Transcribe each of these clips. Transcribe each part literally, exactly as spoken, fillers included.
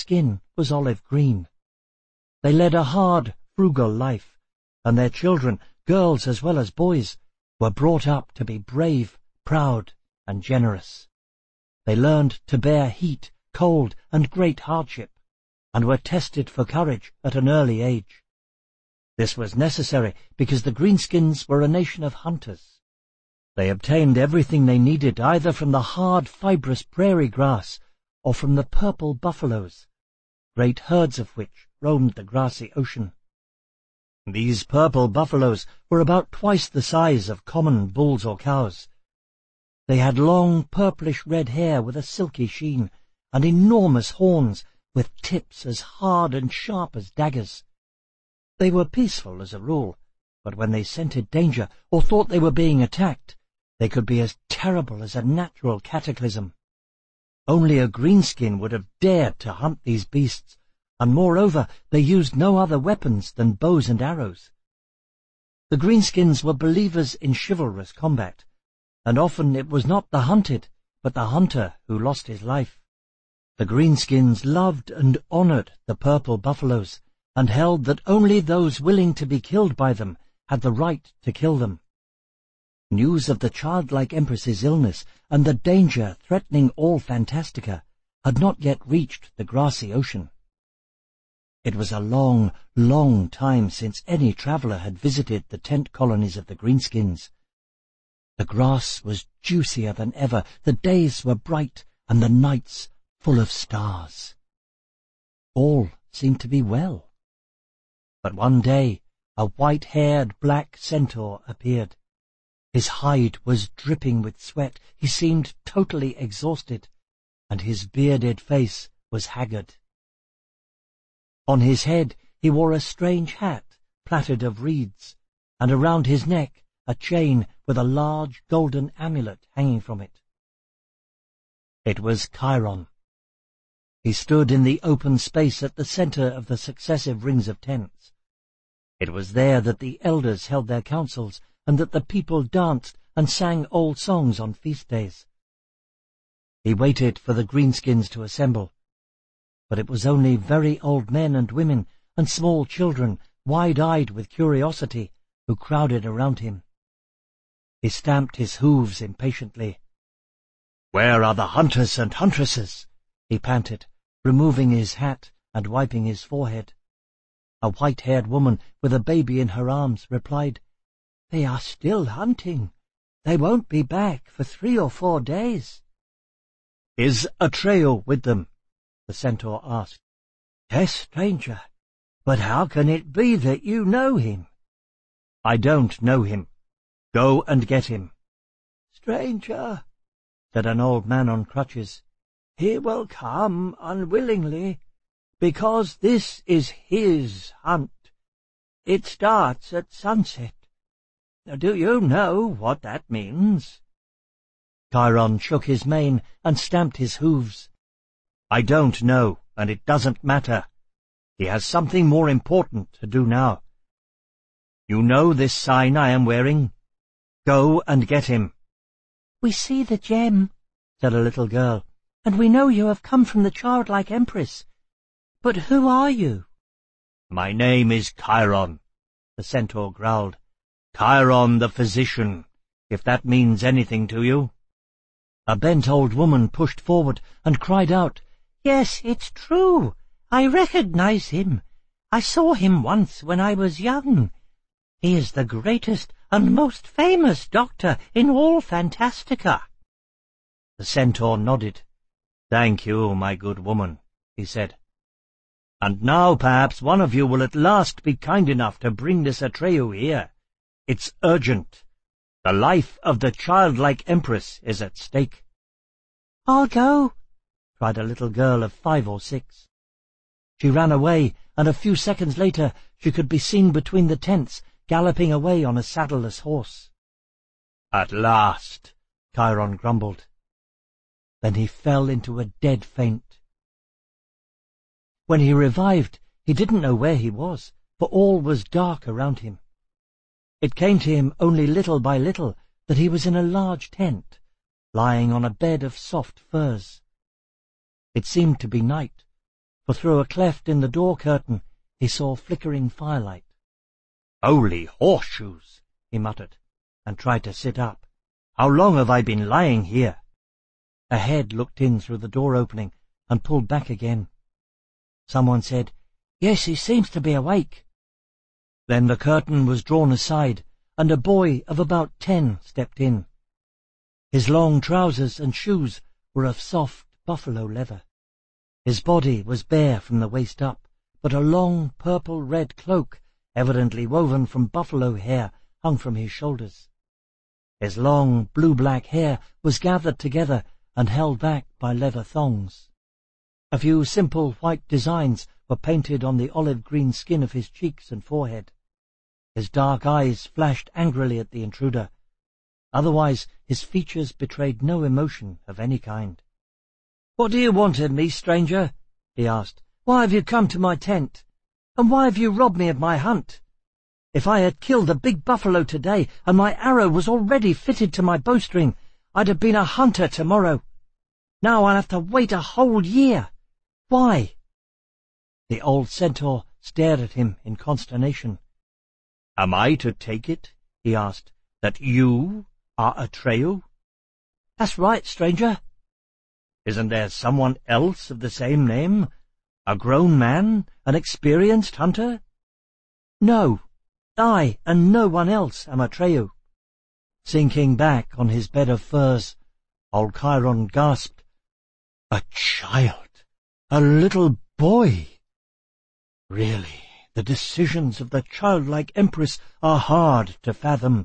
skin was olive green. They led a hard, frugal life, and their children, girls as well as boys, were brought up to be brave, proud, and generous. They learned to bear heat, cold, and great hardship, and were tested for courage at an early age. This was necessary because the Greenskins were a nation of hunters. They obtained everything they needed either from the hard, fibrous prairie grass or from the purple buffaloes, great herds of which roamed the grassy ocean. These purple buffaloes were about twice the size of common bulls or cows. They had long, purplish-red hair with a silky sheen, and enormous horns with tips as hard and sharp as daggers. They were peaceful as a rule, but when they scented danger or thought they were being attacked, they could be as terrible as a natural cataclysm. Only a greenskin would have dared to hunt these beasts, and moreover they used no other weapons than bows and arrows. The Greenskins were believers in chivalrous combat, and often it was not the hunted, but the hunter who lost his life. The Greenskins loved and honored the purple buffaloes, and held that only those willing to be killed by them had the right to kill them. News of the childlike Empress's illness and the danger threatening all Fantastica had not yet reached the grassy ocean. It was a long, long time since any traveller had visited the tent colonies of the Greenskins. The grass was juicier than ever, the days were bright, and the nights full of stars. All seemed to be well. But one day a white-haired black centaur appeared. His hide was dripping with sweat, he seemed totally exhausted, and his bearded face was haggard. On his head he wore a strange hat, plaited of reeds, and around his neck a chain with a large golden amulet hanging from it. It was Chiron. He stood in the open space at the centre of the successive rings of tents. It was there that the elders held their councils, and that the people danced and sang old songs on feast days. He waited for the Greenskins to assemble, but it was only very old men and women and small children, wide-eyed with curiosity, who crowded around him. He stamped his hooves impatiently. "Where are the hunters and huntresses?" he panted, removing his hat and wiping his forehead. A white-haired woman with a baby in her arms replied, "They are still hunting. They won't be back for three or four days." "Is Atreo with them?" the centaur asked. "Yes, stranger, but how can it be that you know him?" "I don't know him. Go and get him." "Stranger," said an old man on crutches, "he will come unwillingly, because this is his hunt. It starts at sunset. Do you know what that means?" Chiron shook his mane and stamped his hooves. "I don't know, and it doesn't matter. He has something more important to do now. You know this sign I am wearing? Go and get him." "We see the gem," said a little girl, "and we know you have come from the childlike Empress. But who are you?" "My name is Chiron," the centaur growled. "Chiron the physician, if that means anything to you." A bent old woman pushed forward and cried out, "Yes, it's true. I recognize him. I saw him once when I was young. He is the greatest and most famous doctor in all Fantastica." The centaur nodded. "Thank you, my good woman," he said. "And now perhaps one of you will at last be kind enough to bring this Atreo here. It's urgent. The life of the childlike Empress is at stake." "I'll go," cried a little girl of five or six. She ran away, and a few seconds later she could be seen between the tents, galloping away on a saddleless horse. "At last," Chiron grumbled. Then he fell into a dead faint. When he revived, he didn't know where he was, for all was dark around him. It came to him only little by little that he was in a large tent, lying on a bed of soft furs. It seemed to be night, for through a cleft in the door curtain he saw flickering firelight. "Holy horseshoes!" he muttered, and tried to sit up. "How long have I been lying here?" A head looked in through the door opening and pulled back again. Someone said, "Yes, he seems to be awake." Then the curtain was drawn aside, and a boy of about ten stepped in. His long trousers and shoes were of soft buffalo leather. His body was bare from the waist up, but a long purple-red cloak, evidently woven from buffalo hair, hung from his shoulders. His long blue-black hair was gathered together and held back by leather thongs. A few simple white designs were painted on the olive-green skin of his cheeks and forehead. His dark eyes flashed angrily at the intruder. Otherwise his features betrayed no emotion of any kind. "What do you want of me, stranger?" he asked. "Why have you come to my tent? And why have you robbed me of my hunt? If I had killed a big buffalo today, and my arrow was already fitted to my bowstring, I'd have been a hunter tomorrow. Now I'll have to wait a whole year. Why?" The old centaur stared at him in consternation. "Am I to take it," he asked, "that you are Atreyu?" "That's right, stranger." "Isn't there someone else of the same name? A grown man, an experienced hunter?" "No, I and no one else am Atreyu." Sinking back on his bed of furs, old Chiron gasped, "A child, a little boy! Really, the decisions of the childlike empress are hard to fathom."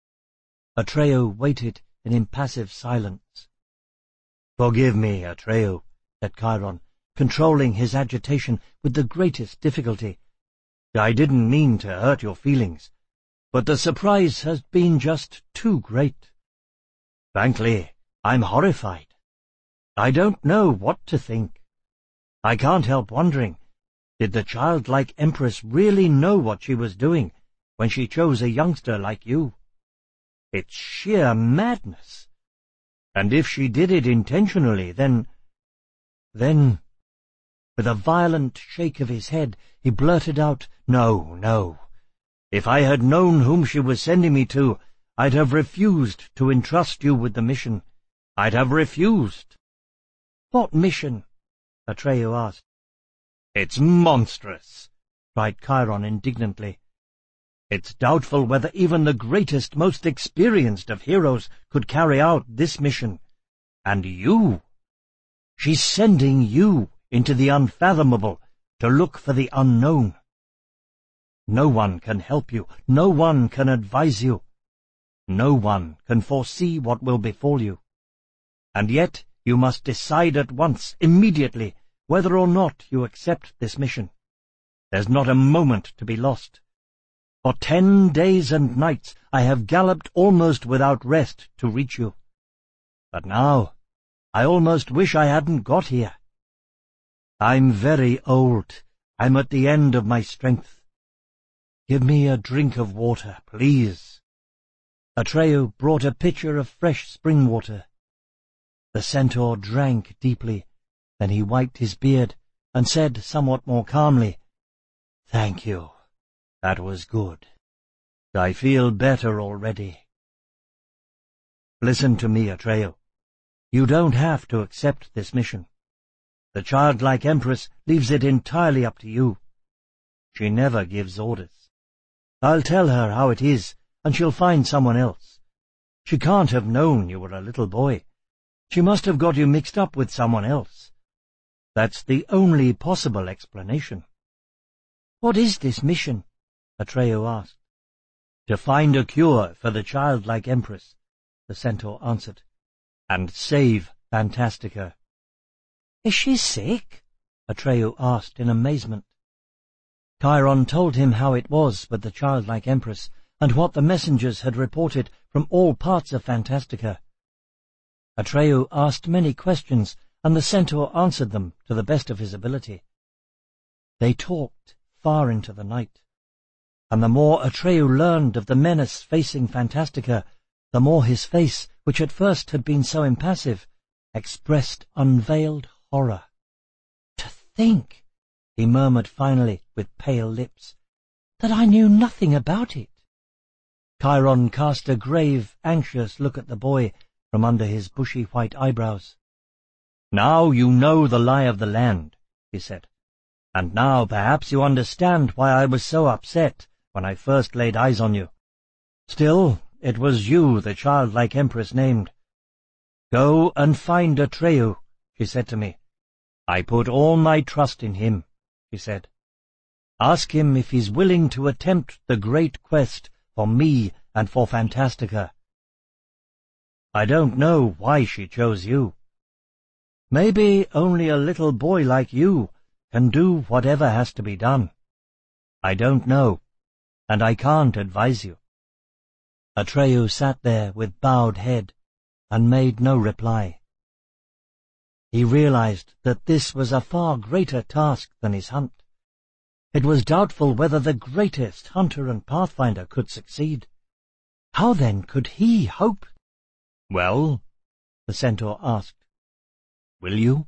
Atreyu waited in impassive silence. "Forgive me, Atreyu," said Chiron, controlling his agitation with the greatest difficulty. "I didn't mean to hurt your feelings, but the surprise has been just too great. Frankly, I'm horrified. I don't know what to think. I can't help wondering, did the childlike empress really know what she was doing when she chose a youngster like you? It's sheer madness. And if she did it intentionally, then... then... With a violent shake of his head, he blurted out, "No, no. If I had known whom she was sending me to, I'd have refused to entrust you with the mission. I'd have refused." "What mission?" Atreyu asked. "It's monstrous," cried Chiron indignantly. "It's doubtful whether even the greatest, most experienced of heroes could carry out this mission. And you! She's sending you into the unfathomable to look for the unknown. No one can help you, no one can advise you, no one can foresee what will befall you. And yet you must decide at once, immediately, whether or not you accept this mission. There's not a moment to be lost. For ten days and nights I have galloped almost without rest to reach you. But now I almost wish I hadn't got here. I'm very old. I'm at the end of my strength. Give me a drink of water, please." Atreyu brought a pitcher of fresh spring water. The centaur drank deeply. Then he wiped his beard and said somewhat more calmly, "Thank you. That was good. I feel better already. Listen to me, Atreyu. You don't have to accept this mission. The childlike empress leaves it entirely up to you. She never gives orders. I'll tell her how it is, and she'll find someone else. She can't have known you were a little boy. She must have got you mixed up with someone else. That's the only possible explanation." "What is this mission?" Atreyu asked. "To find a cure for the childlike empress," the centaur answered, "and save Fantastica." "Is she sick?" Atreyu asked in amazement. Chiron told him how it was with the childlike empress, and what the messengers had reported from all parts of Fantastica. Atreyu asked many questions, and the centaur answered them to the best of his ability. They talked far into the night, and the more Atreyu learned of the menace facing Fantastica, the more his face, which at first had been so impassive, expressed unveiled horror. To think he murmured finally with pale lips, "that I knew nothing about it." Chiron cast a grave, anxious look at the boy from under his bushy white eyebrows. "Now you know the lie of the land," he said, "and now perhaps you understand why I was so upset when I first laid eyes on you. Still, it was you the childlike Empress named. 'Go and find Atreyu,' she said to me. 'I put all my trust in him,' she said. 'Ask him if he's willing to attempt the great quest for me and for Fantastica.' I don't know why she chose you. Maybe only a little boy like you can do whatever has to be done. I don't know, and I can't advise you." Atreyu sat there with bowed head and made no reply. He realized that this was a far greater task than his hunt. It was doubtful whether the greatest hunter and pathfinder could succeed. How then could he hope? "Well," the centaur asked, "will you?"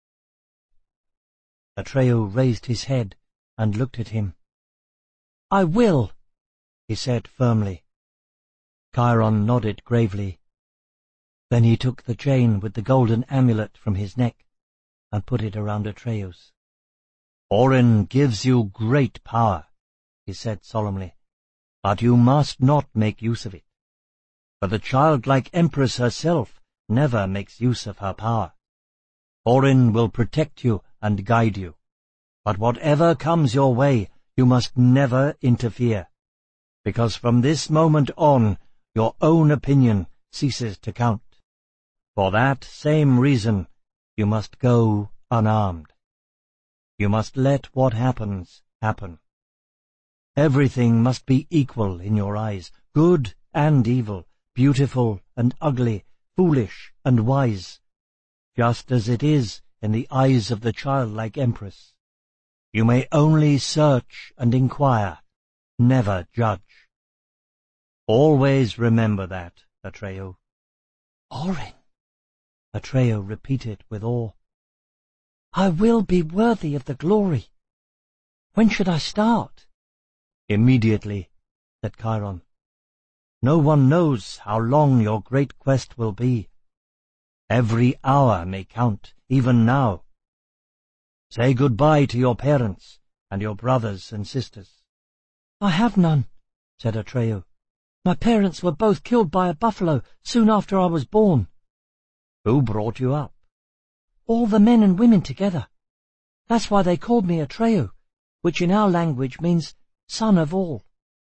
Atreyu raised his head and looked at him. "I will," he said firmly. Chiron nodded gravely. Then he took the chain with the golden amulet from his neck and put it around Atreyu's. "Orin gives you great power," he said solemnly, "but you must not make use of it. For the childlike Empress herself never makes use of her power. Orin will protect you and guide you, but whatever comes your way, you must never interfere, because from this moment on your own opinion ceases to count. For that same reason, you must go unarmed. You must let what happens happen. Everything must be equal in your eyes, good and evil, beautiful and ugly, foolish and wise, just as it is in the eyes of the childlike Empress. You may only search and inquire, never judge. Always remember that, Atreyu." "Orin," Atreyu repeated with awe. "I will be worthy of the glory. When should I start?" "Immediately," said Chiron. "No one knows how long your great quest will be. Every hour may count, even now. Say goodbye to your parents and your brothers and sisters." "I have none," said Atreyu. "My parents were both killed by a buffalo soon after I was born." "Who brought you up?" "All the men and women together. That's why they called me Atreyu, which in our language means son of all."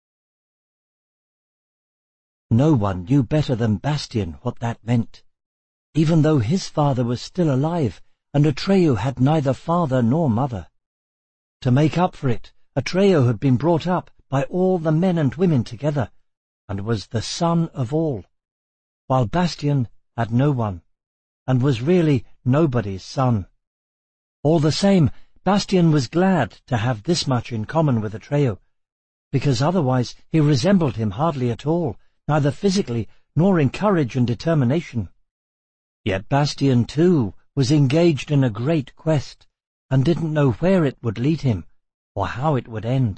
No one knew better than Bastian what that meant, even though his father was still alive and Atreyu had neither father nor mother. To make up for it, Atreyu had been brought up by all the men and women together, and was the son of all, while Bastian had no one, and was really nobody's son. All the same, Bastian was glad to have this much in common with Atreyu, because otherwise he resembled him hardly at all, neither physically nor in courage and determination. Yet Bastian, too, was engaged in a great quest, and didn't know where it would lead him, or how it would end.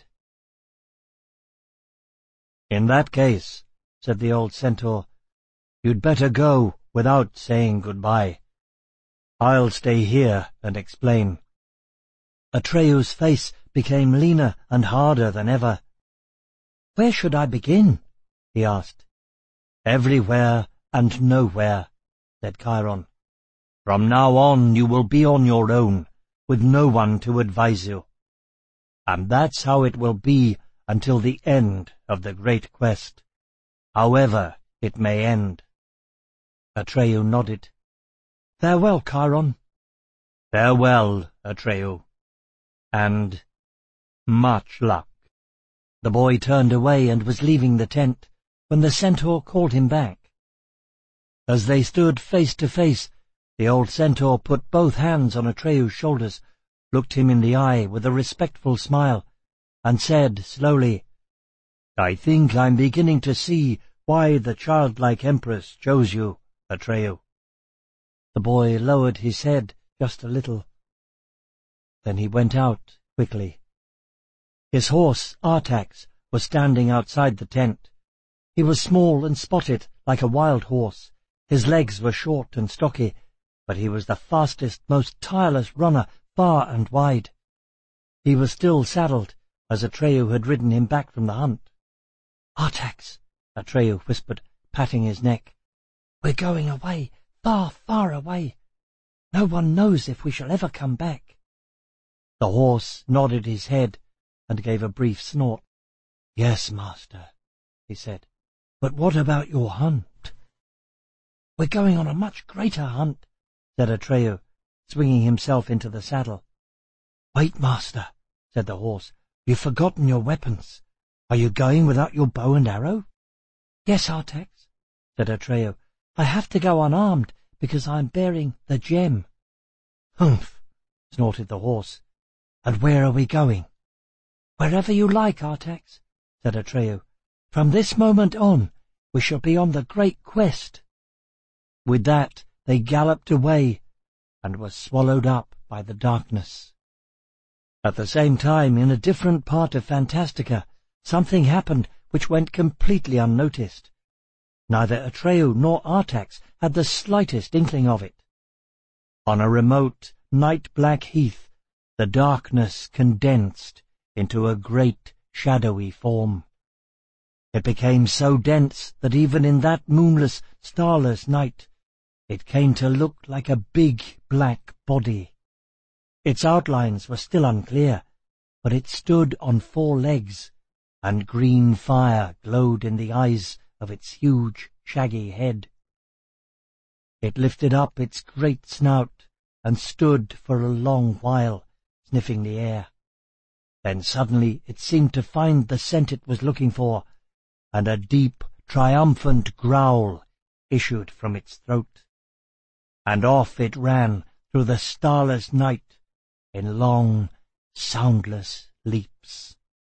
"In that case," said the old centaur, "you'd better go without saying goodbye. I'll stay here and explain." Atreyu's face became leaner and harder than ever. "Where should I begin?" he asked. "Everywhere and nowhere," said Chiron. "From now on you will be on your own, with no one to advise you. And that's how it will be until the end of the great quest, however it may end." Atreyu nodded. "Farewell, Chiron." "Farewell, Atreyu, and much luck." The boy turned away and was leaving the tent when the centaur called him back. As they stood face to face, the old centaur put both hands on Atreyu's shoulders, looked him in the eye with a respectful smile, and said slowly, "I think I'm beginning to see why the childlike Empress chose you, Atreyu." The boy lowered his head just a little. Then he went out quickly. His horse, Artax, was standing outside the tent. He was small and spotted like a wild horse. His legs were short and stocky, but he was the fastest, most tireless runner far and wide. He was still saddled, as Atreyu had ridden him back from the hunt. "Artax," Atreyu whispered, patting his neck, "we're going away, far, far away. No one knows if we shall ever come back." The horse nodded his head and gave a brief snort. "Yes, master," he said, "but what about your hunt?" "We're going on a much greater hunt," said Atreyu, swinging himself into the saddle. "Wait, master," said the horse. "You've forgotten your weapons. Are you going without your bow and arrow?" "Yes, Artax," said Atreyu. "I have to go unarmed because I am bearing the gem." "Humph!" snorted the horse. "And where are we going?" "Wherever you like, Artax," said Atreyu. "From this moment on, we shall be on the great quest." With that they galloped away and were swallowed up by the darkness. At the same time, in a different part of Fantastica, something happened which went completely unnoticed. Neither Atreyu nor Artax had the slightest inkling of it. On a remote, night-black heath, the darkness condensed into a great, shadowy form. It became so dense that even in that moonless, starless night, it came to look like a big, black body. Its outlines were still unclear, but it stood on four legs, and green fire glowed in the eyes of its huge, shaggy head. It lifted up its great snout and stood for a long while, sniffing the air. Then suddenly it seemed to find the scent it was looking for, and a deep, triumphant growl issued from its throat. And off it ran through the starless night in long, soundless leaps.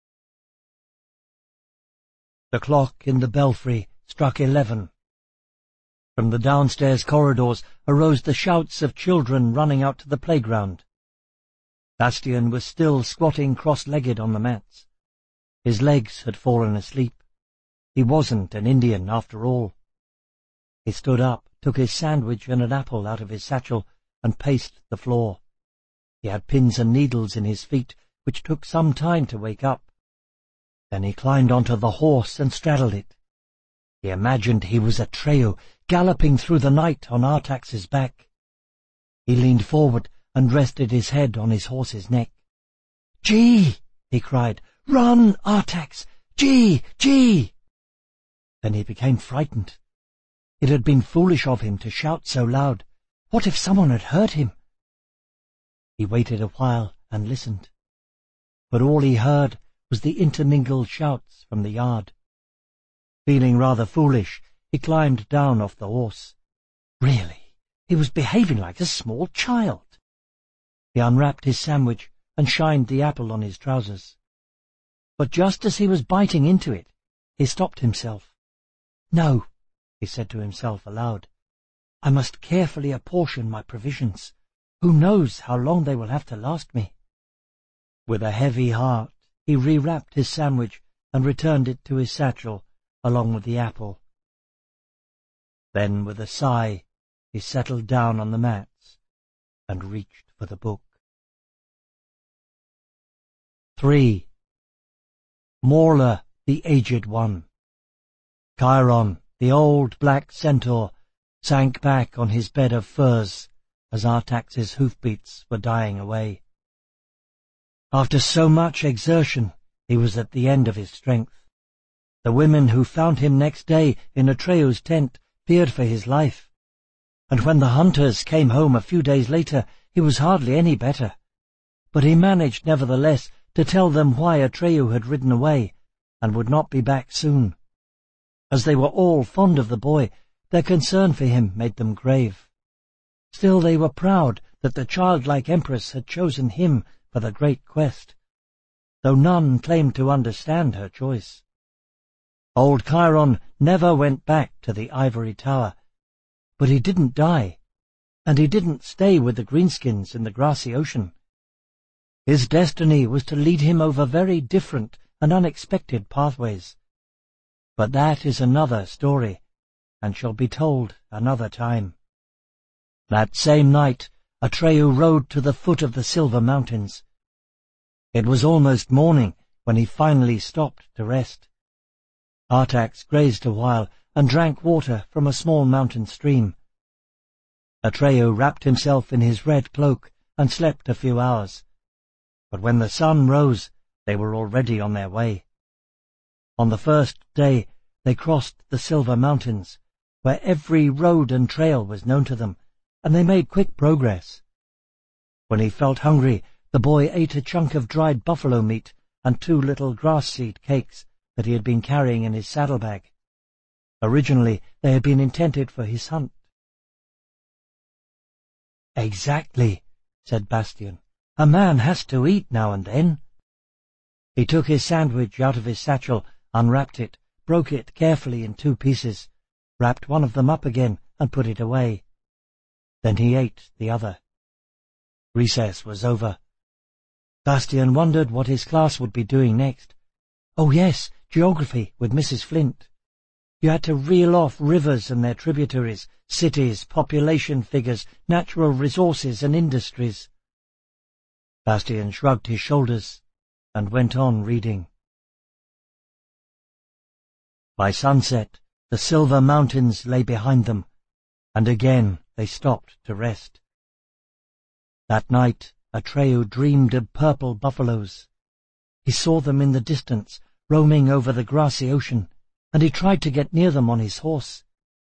The clock in the belfry struck eleven. From the downstairs corridors arose the shouts of children running out to the playground. Bastian was still squatting cross-legged on the mats. His legs had fallen asleep. He wasn't an Indian after all. He stood up, took his sandwich and an apple out of his satchel, and paced the floor. He had pins and needles in his feet, which took some time to wake up. Then he climbed onto the horse and straddled it. He imagined he was Atreyu, galloping through the night on Artax's back. He leaned forward and rested his head on his horse's neck. "Gee!" he cried. "Run, Artax! Gee! Gee!" Then he became frightened. It had been foolish of him to shout so loud. What if someone had heard him? He waited a while and listened, but all he heard was the intermingled shouts from the yard. Feeling rather foolish, he climbed down off the horse. Really, he was behaving like a small child. He unwrapped his sandwich and shined the apple on his trousers. But just as he was biting into it, he stopped himself. "No," he said to himself aloud. "I must carefully apportion my provisions. Who knows how long they will have to last me?" With a heavy heart, he rewrapped his sandwich and returned it to his satchel, along with the apple. Then, with a sigh, he settled down on the mats and reached for the book. Three. Morla, the Aged One. Chiron, the old black centaur, sank back on his bed of furs as Artax's hoofbeats were dying away. After so much exertion, he was at the end of his strength. The women who found him next day in Atreyu's tent feared for his life, and when the hunters came home a few days later, he was hardly any better. But he managed, nevertheless, to tell them why Atreyu had ridden away and would not be back soon. As they were all fond of the boy, their concern for him made them grave. Still they were proud that the childlike empress had chosen him for the great quest, though none claimed to understand her choice. Old Chiron never went back to the ivory tower, but he didn't die, and he didn't stay with the greenskins in the grassy ocean. His destiny was to lead him over very different and unexpected pathways. But that is another story, and shall be told another time. That same night Atreyu rode to the foot of the Silver Mountains. It was almost morning when he finally stopped to rest. Artax grazed a while and drank water from a small mountain stream. Atreyu wrapped himself in his red cloak and slept a few hours. But when the sun rose, they were already on their way. On the first day they crossed the Silver Mountains, where every road and trail was known to them, and they made quick progress. When he felt hungry, the boy ate a chunk of dried buffalo meat and two little grass-seed cakes that he had been carrying in his saddlebag. Originally they had been intended for his hunt. "Exactly," said Bastian. "A man has to eat now and then." He took his sandwich out of his satchel, unwrapped it, broke it carefully in two pieces, wrapped one of them up again and put it away. Then he ate the other. Recess was over. Bastian wondered what his class would be doing next. Oh yes, geography with Missus Flint. You had to reel off rivers and their tributaries, cities, population figures, natural resources and industries. Bastian shrugged his shoulders and went on reading. By sunset, the Silver Mountains lay behind them, and again they stopped to rest. That night Atreyu dreamed of purple buffaloes. He saw them in the distance, roaming over the grassy ocean, and he tried to get near them on his horse.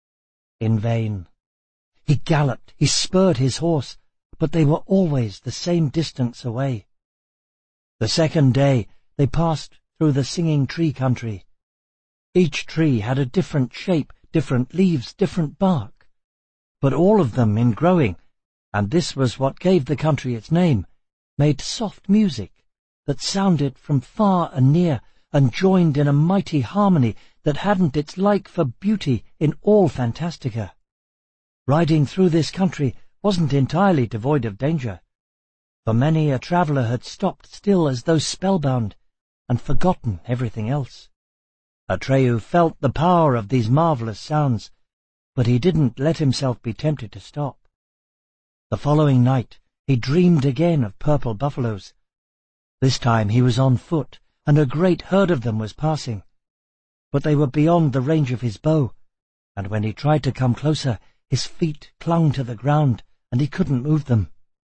In vain. He galloped, he spurred his horse, but they were always the same distance away. The second day they passed through the Singing Tree country. Each tree had a different shape, different leaves, different bark, but all of them in growing, and this was what gave the country its name, made soft music that sounded from far and near and joined in a mighty harmony that hadn't its like for beauty in all Fantastica. Riding through this country wasn't entirely devoid of danger, for many a traveller had stopped still as though spellbound and forgotten everything else. Atreyu felt the power of these marvellous sounds, but he didn't let himself be tempted to stop. The following night he dreamed again of purple buffaloes. This time he was on foot, and a great herd of them was passing. But they were beyond the range of his bow, and when he tried to come closer, his feet clung to the ground, and he couldn't move them.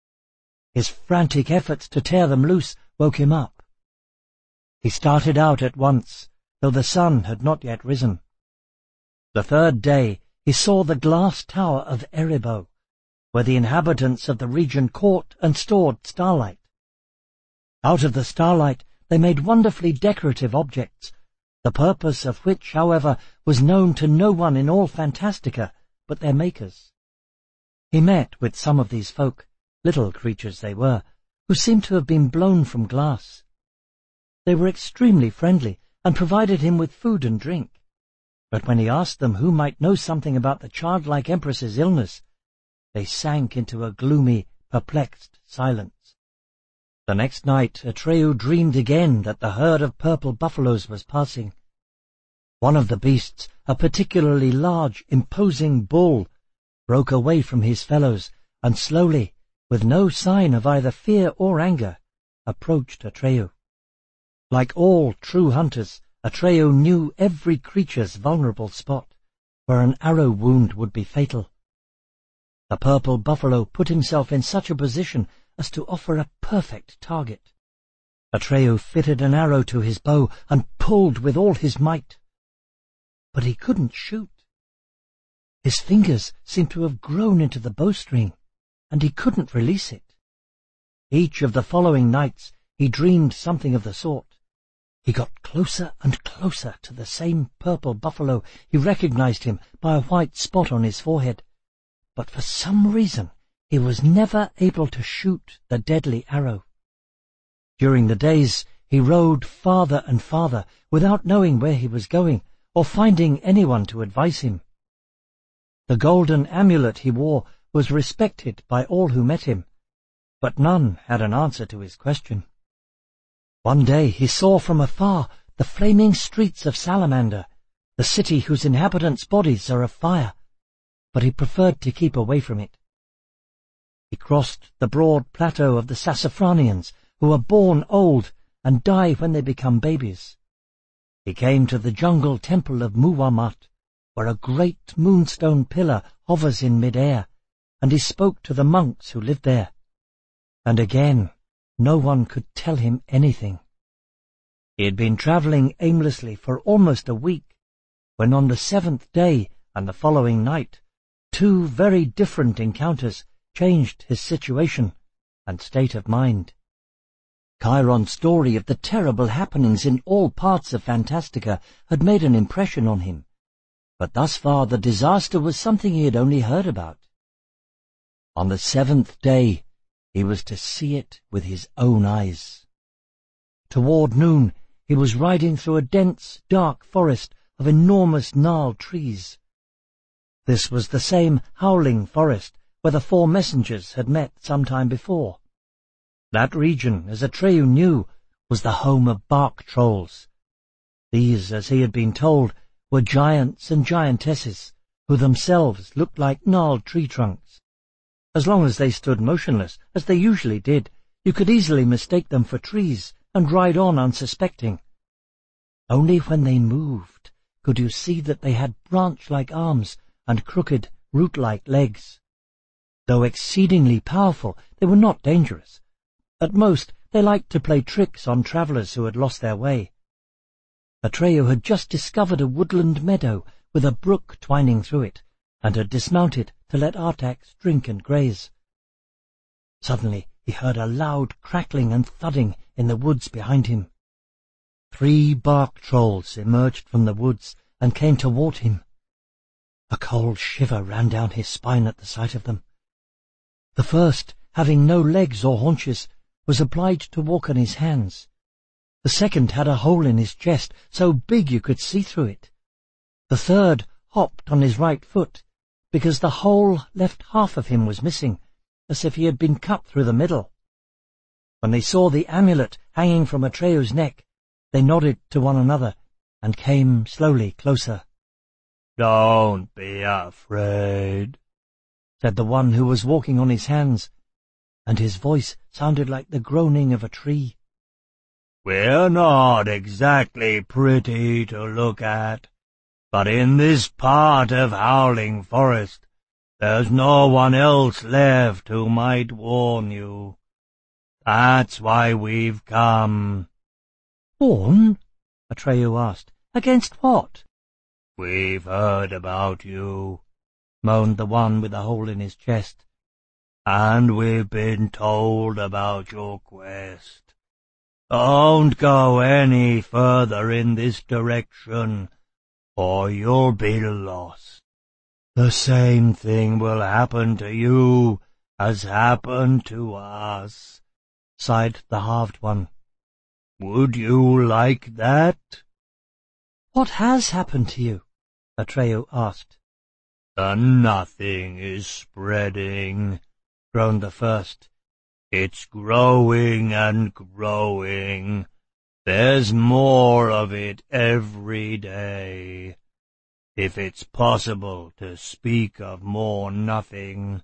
His frantic efforts to tear them loose woke him up. He started out at once, though the sun had not yet risen. The third day he saw the glass tower of Erebo, where the inhabitants of the region caught and stored starlight. Out of the starlight they made wonderfully decorative objects, the purpose of which, however, was known to no one in all Fantastica but their makers. He met with some of these folk, little creatures they were, who seemed to have been blown from glass. They were extremely friendly, and provided him with food and drink. But when he asked them who might know something about the childlike Empress's illness, they sank into a gloomy, perplexed silence. The next night Atreyu dreamed again that the herd of purple buffaloes was passing. One of the beasts, a particularly large, imposing bull, broke away from his fellows, and slowly, with no sign of either fear or anger, approached Atreyu. Like all true hunters, Atreyu knew every creature's vulnerable spot, where an arrow wound would be fatal. The purple buffalo put himself in such a position as to offer a perfect target. Atreyu fitted an arrow to his bow and pulled with all his might. But he couldn't shoot. His fingers seemed to have grown into the bowstring, and he couldn't release it. Each of the following nights he dreamed something of the sort. He got closer and closer to the same purple buffalo. He recognized him by a white spot on his forehead, but for some reason he was never able to shoot the deadly arrow. During the days he rode farther and farther without knowing where he was going or finding anyone to advise him. The golden amulet he wore was respected by all who met him, but none had an answer to his question. One day he saw from afar the flaming streets of Salamander, the city whose inhabitants' bodies are of fire, but he preferred to keep away from it. He crossed the broad plateau of the Sassafranians, who are born old and die when they become babies. He came to the jungle temple of Muwamut, where a great moonstone pillar hovers in mid-air, and he spoke to the monks who lived there. And again no one could tell him anything. He had been travelling aimlessly for almost a week, when on the seventh day and the following night two very different encounters changed his situation and state of mind. Chiron's story of the terrible happenings in all parts of Fantastica had made an impression on him, but thus far the disaster was something he had only heard about. On the seventh day he was to see it with his own eyes. Toward noon he was riding through a dense, dark forest of enormous gnarled trees. This was the same howling forest where the four messengers had met some time before. That region, as Atreyu knew, was the home of bark trolls. These, as he had been told, were giants and giantesses, who themselves looked like gnarled tree trunks. As long as they stood motionless, as they usually did, you could easily mistake them for trees and ride on unsuspecting. Only when they moved could you see that they had branch-like arms and crooked, root-like legs. Though exceedingly powerful, they were not dangerous. At most, they liked to play tricks on travellers who had lost their way. Atreyu had just discovered a woodland meadow with a brook twining through it, and had dismounted to let Artax drink and graze. Suddenly he heard a loud crackling and thudding in the woods behind him. Three bark trolls emerged from the woods and came toward him. A cold shiver ran down his spine at the sight of them. The first, having no legs or haunches, was obliged to walk on his hands. The second had a hole in his chest so big you could see through it. The third hopped on his right foot, because the whole left half of him was missing, as if he had been cut through the middle. When they saw the amulet hanging from Atreyu's neck, they nodded to one another and came slowly closer. "Don't be afraid," said the one who was walking on his hands, and his voice sounded like the groaning of a tree. "We're not exactly pretty to look at, but in this part of Howling Forest there's no one else left who might warn you. That's why we've come." "Warn?" Atreyu asked. "Against what?" "We've heard about you," moaned the one with the hole in his chest, "and we've been told about your quest. Don't go any further in this direction, or you'll be lost. The same thing will happen to you as happened to us," sighed the halved one. "Would you like that?" "What has happened to you?" Atreyu asked. "The nothing is spreading," groaned the first. "It's growing and growing. There's more of it every day. If it's possible to speak of more nothing.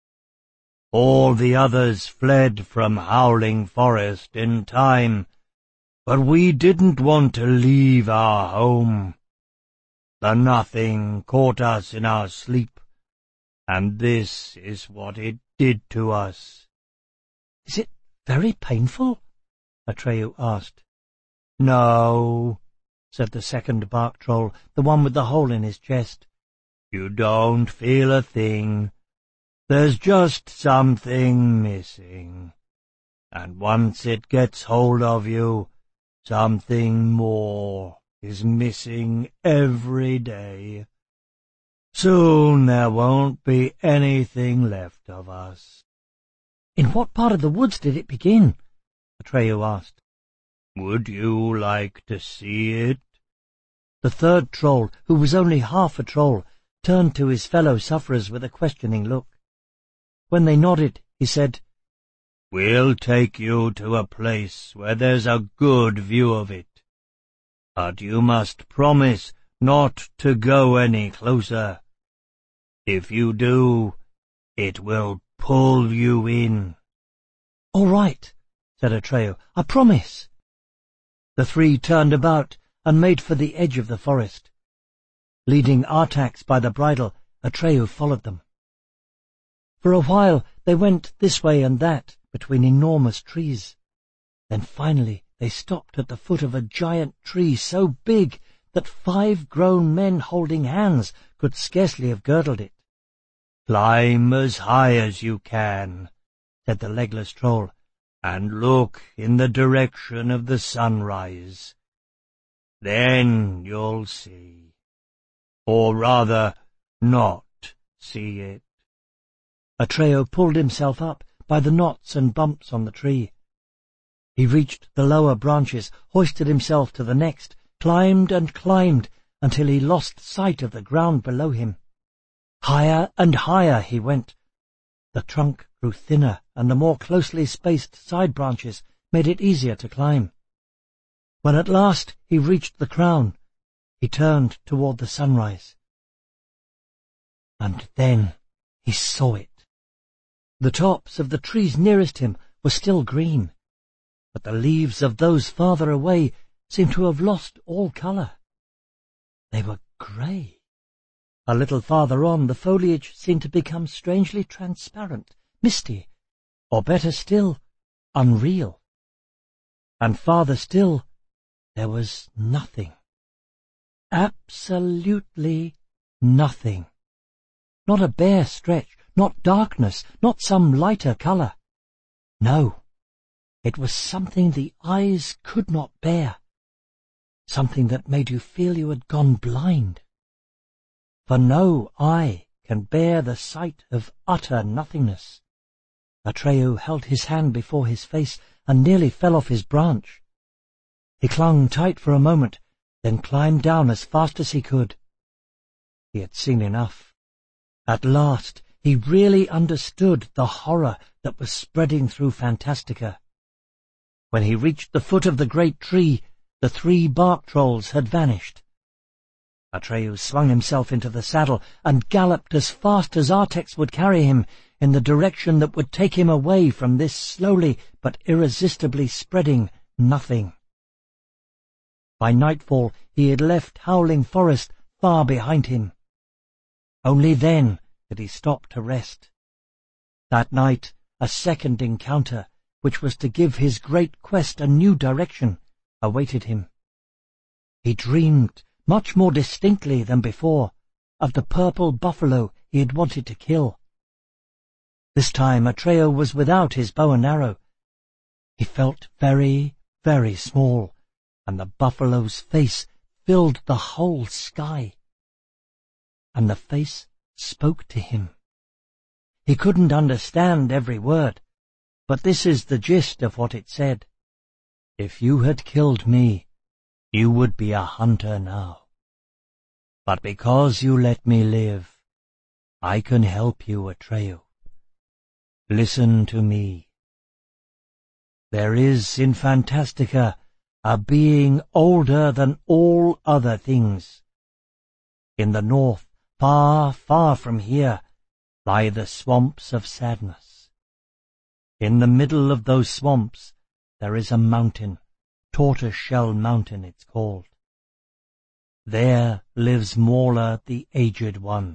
All the others fled from Howling Forest in time, but we didn't want to leave our home. The nothing caught us in our sleep, and this is what it did to us." "Is it very painful?" Atreyu asked. "No," said the second bark troll, the one with the hole in his chest. "You don't feel a thing. There's just something missing, and once it gets hold of you, something more is missing every day. Soon there won't be anything left of us." "In what part of the woods did it begin?" Atreyu asked. "Would you like to see it?" The third troll, who was only half a troll, turned to his fellow sufferers with a questioning look. When they nodded, he said, We'll take you to a place where there's a good view of it. But you must promise not to go any closer. If you do, it will pull you in." "All right," said Atreyu. "I promise." The three turned about and made for the edge of the forest. Leading Artax by the bridle, Atreyu followed them. For a while they went this way and that between enormous trees. Then finally they stopped at the foot of a giant tree so big that five grown men holding hands could scarcely have girdled it. "Climb as high as you can," said the legless troll, "and look in the direction of the sunrise. Then you'll see, or rather not see it." Atreyu pulled himself up by the knots and bumps on the tree. He reached the lower branches, hoisted himself to the next, climbed and climbed until he lost sight of the ground below him. Higher and higher he went. The trunk grew thinner, and the more closely spaced side branches made it easier to climb. When at last he reached the crown, he turned toward the sunrise. And then he saw it. The tops of the trees nearest him were still green, but the leaves of those farther away seemed to have lost all colour. They were grey. A little farther on, the foliage seemed to become strangely transparent, misty, or better still, unreal. And farther still, there was nothing. Absolutely nothing. Not a bare stretch, not darkness, not some lighter colour. No, it was something the eyes could not bear, something that made you feel you had gone blind. For no eye can bear the sight of utter nothingness. Atreyu held his hand before his face and nearly fell off his branch. He clung tight for a moment, then climbed down as fast as he could. He had seen enough. At last he really understood the horror that was spreading through Fantastica. When he reached the foot of the great tree, the three bark trolls had vanished. Atreyu swung himself into the saddle and galloped as fast as Artax would carry him in the direction that would take him away from this slowly but irresistibly spreading nothing. By nightfall he had left Howling Forest far behind him. Only then did he stop to rest. That night a second encounter, which was to give his great quest a new direction, awaited him. He dreamed, much more distinctly than before, of the purple buffalo he had wanted to kill. This time Atreyu was without his bow and arrow. He felt very, very small, and the buffalo's face filled the whole sky. And the face spoke to him. He couldn't understand every word, but this is the gist of what it said. "If you had killed me, you would be a hunter now. But because you let me live, I can help you, Atreyu. Listen to me. There is in Fantastica a being older than all other things. In the north, far, far from here, lie the swamps of sadness. In the middle of those swamps there is a mountain, Tortoise-shell Mountain it's called. There lives Morla the Aged One.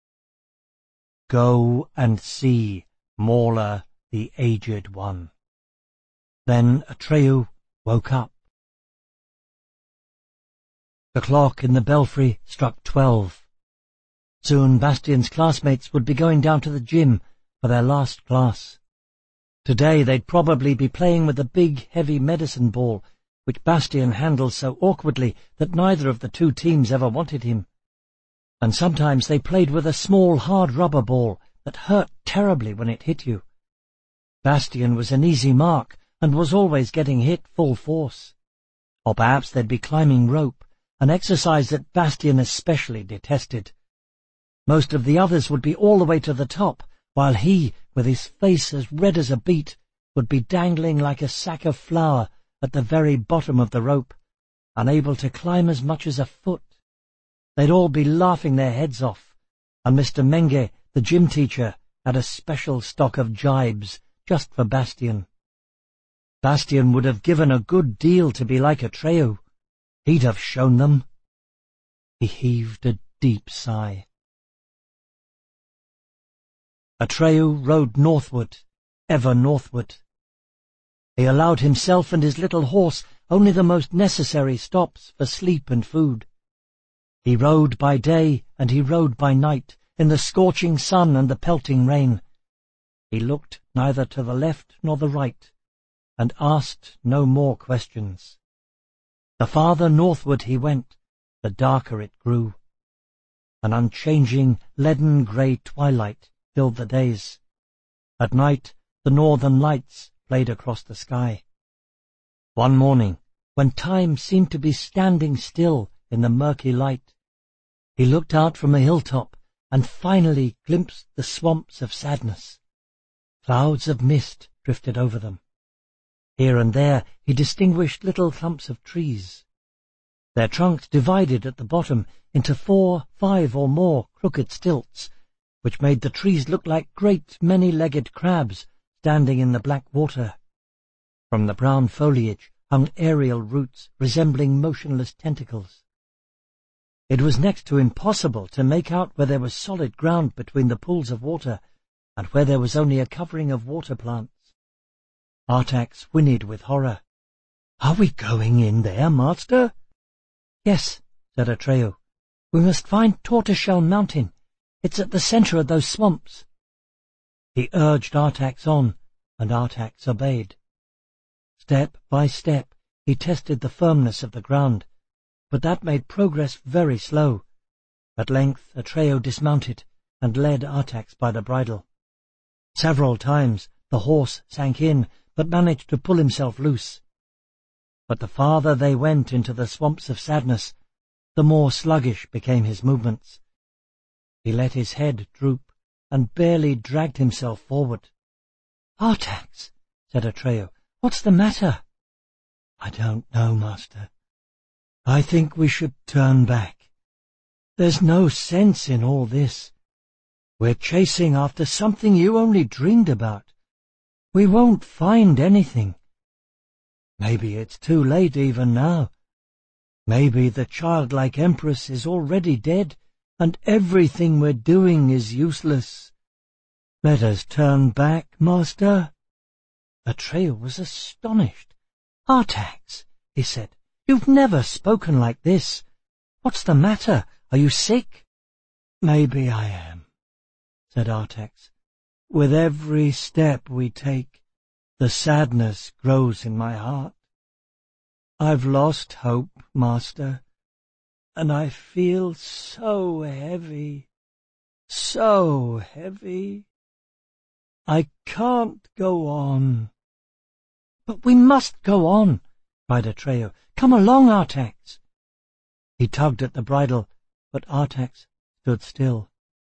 Go and see Morla the Aged One." Then Atreyu woke up. The clock in the belfry struck twelve. Soon Bastian's classmates would be going down to the gym for their last class. Today they'd probably be playing with the big, heavy medicine ball, which Bastian handles so awkwardly that neither of the two teams ever wanted him. And sometimes they played with a small, hard rubber ball that hurt terribly when it hit you. Bastian was an easy mark and was always getting hit full force. Or perhaps they'd be climbing rope, an exercise that Bastian especially detested. Most of the others would be all the way to the top, while he, with his face as red as a beet, would be dangling like a sack of flour at the very bottom of the rope, unable to climb as much as a foot. They'd all be laughing their heads off, and Mister Menge, the gym teacher, had a special stock of jibes just for Bastian. Bastian would have given a good deal to be like Atreyu. He'd have shown them. He heaved a deep sigh. Atreyu rode northward, ever northward. He allowed himself and his little horse only the most necessary stops for sleep and food. He rode by day and he rode by night, in the scorching sun and the pelting rain. He looked neither to the left nor the right, and asked no more questions. The farther northward he went, the darker it grew. An unchanging, leaden-grey twilight filled the days. At night the northern lights played across the sky. One morning, when time seemed to be standing still in the murky light, he looked out from a hilltop and finally glimpsed the swamps of sadness. Clouds of mist drifted over them. Here and there he distinguished little clumps of trees. Their trunks divided at the bottom into four, five or more crooked stilts, which made the trees look like great many-legged crabs standing in the black water. From the brown foliage hung aerial roots resembling motionless tentacles. It was next to impossible to make out where there was solid ground between the pools of water and where there was only a covering of water plants. Artax whinnied with horror. "Are we going in there, master?" "Yes," said Atreyu. "We must find Tortoiseshell Mountain. It's at the centre of those swamps." He urged Artax on, and Artax obeyed. Step by step he tested the firmness of the ground, but that made progress very slow. At length Atreyu dismounted and led Artax by the bridle. Several times the horse sank in, but managed to pull himself loose. But the farther they went into the swamps of sadness, the more sluggish became his movements. He let his head droop and barely dragged himself forward. "Artax," said Atreyu, "what's the matter?" "I don't know, master. I think we should turn back. There's no sense in all this. We're chasing after something you only dreamed about. We won't find anything. Maybe it's too late even now. Maybe the childlike Empress is already dead, and everything we're doing is useless. Let us turn back, master." Atreyu was astonished. "Artax," he said, "you've never spoken like this. What's the matter? Are you sick?" "Maybe I am," said Artax. "With every step we take, the sadness grows in my heart. I've lost hope, master, and I feel so heavy, so heavy. I can't go on." "But we must go on," cried Atreyu. "Come along, Artax." He tugged at the bridle, but Artax stood still.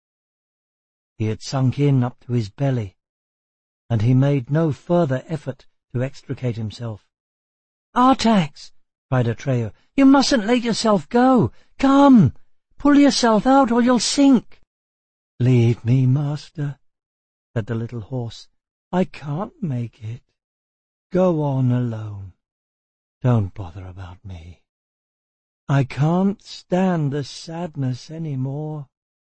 He had sunk in up to his belly, and he made no further effort to extricate himself. "Artax," cried Atreyu, "you mustn't let yourself go. Come, pull yourself out or you'll sink." "Leave me, master," said the little horse. "I can't make it. Go on alone. Don't bother about me. I can't stand the sadness any more.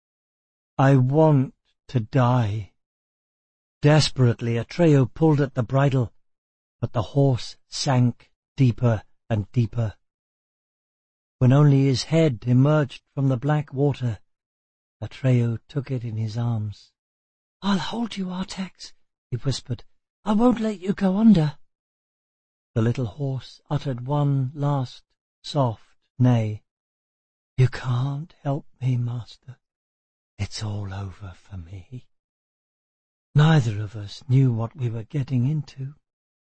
I want to die." Desperately Atreyu pulled at the bridle, but the horse sank deeper and deeper. When only his head emerged from the black water, Atreyu took it in his arms. "I'll hold you, Artax," he whispered. "I won't let you go under." The little horse uttered one last soft neigh. "You can't help me, master. It's all over for me. Neither of us knew what we were getting into.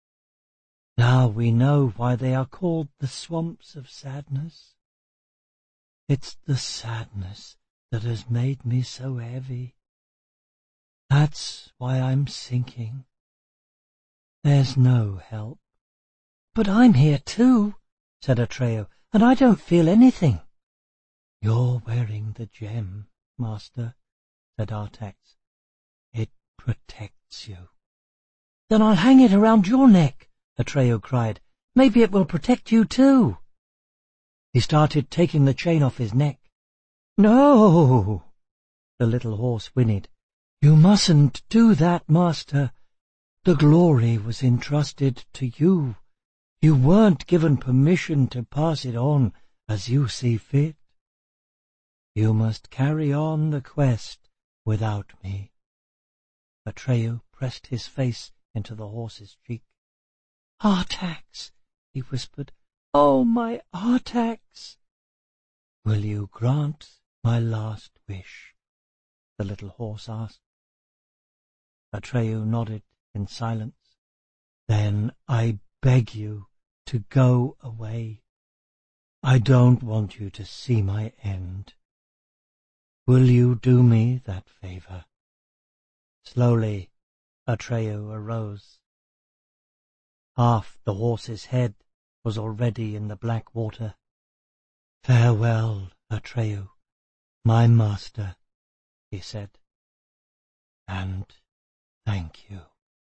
Now we know why they are called the swamps of sadness. It's the sadness that has made me so heavy. That's why I'm sinking. There's no help. But I'm here too, said Atreyu, and I don't feel anything. You're wearing the gem, Master, said Artax. It protects you. Then I'll hang it around your neck, Atreyu cried. Maybe it will protect you too. He started taking the chain off his neck. No, the little horse whinnied. You mustn't do that, Master. The glory was entrusted to you. You weren't given permission to pass it on as you see fit. You must carry on the quest without me. Atreyu pressed his face into the horse's cheek. Artax, he whispered. Oh, my Artax! Will you grant my last wish? The little horse asked. Atreyu nodded in silence. Then I beg you to go away. I don't want you to see my end. Will you do me that favour? Slowly, Atreyu arose. Half the horse's head was already in the black water. Farewell, Atreyu, my master, he said, and thank you.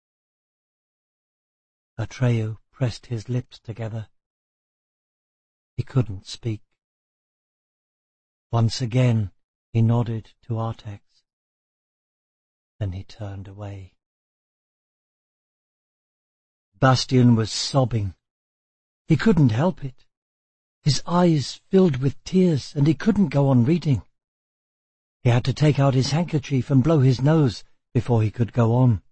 Atreyu pressed his lips together. He couldn't speak. Once again he nodded to Artax. Then he turned away. Bastian was sobbing. He couldn't help it. His eyes filled with tears, and he couldn't go on reading. He had to take out his handkerchief and blow his nose before he could go on.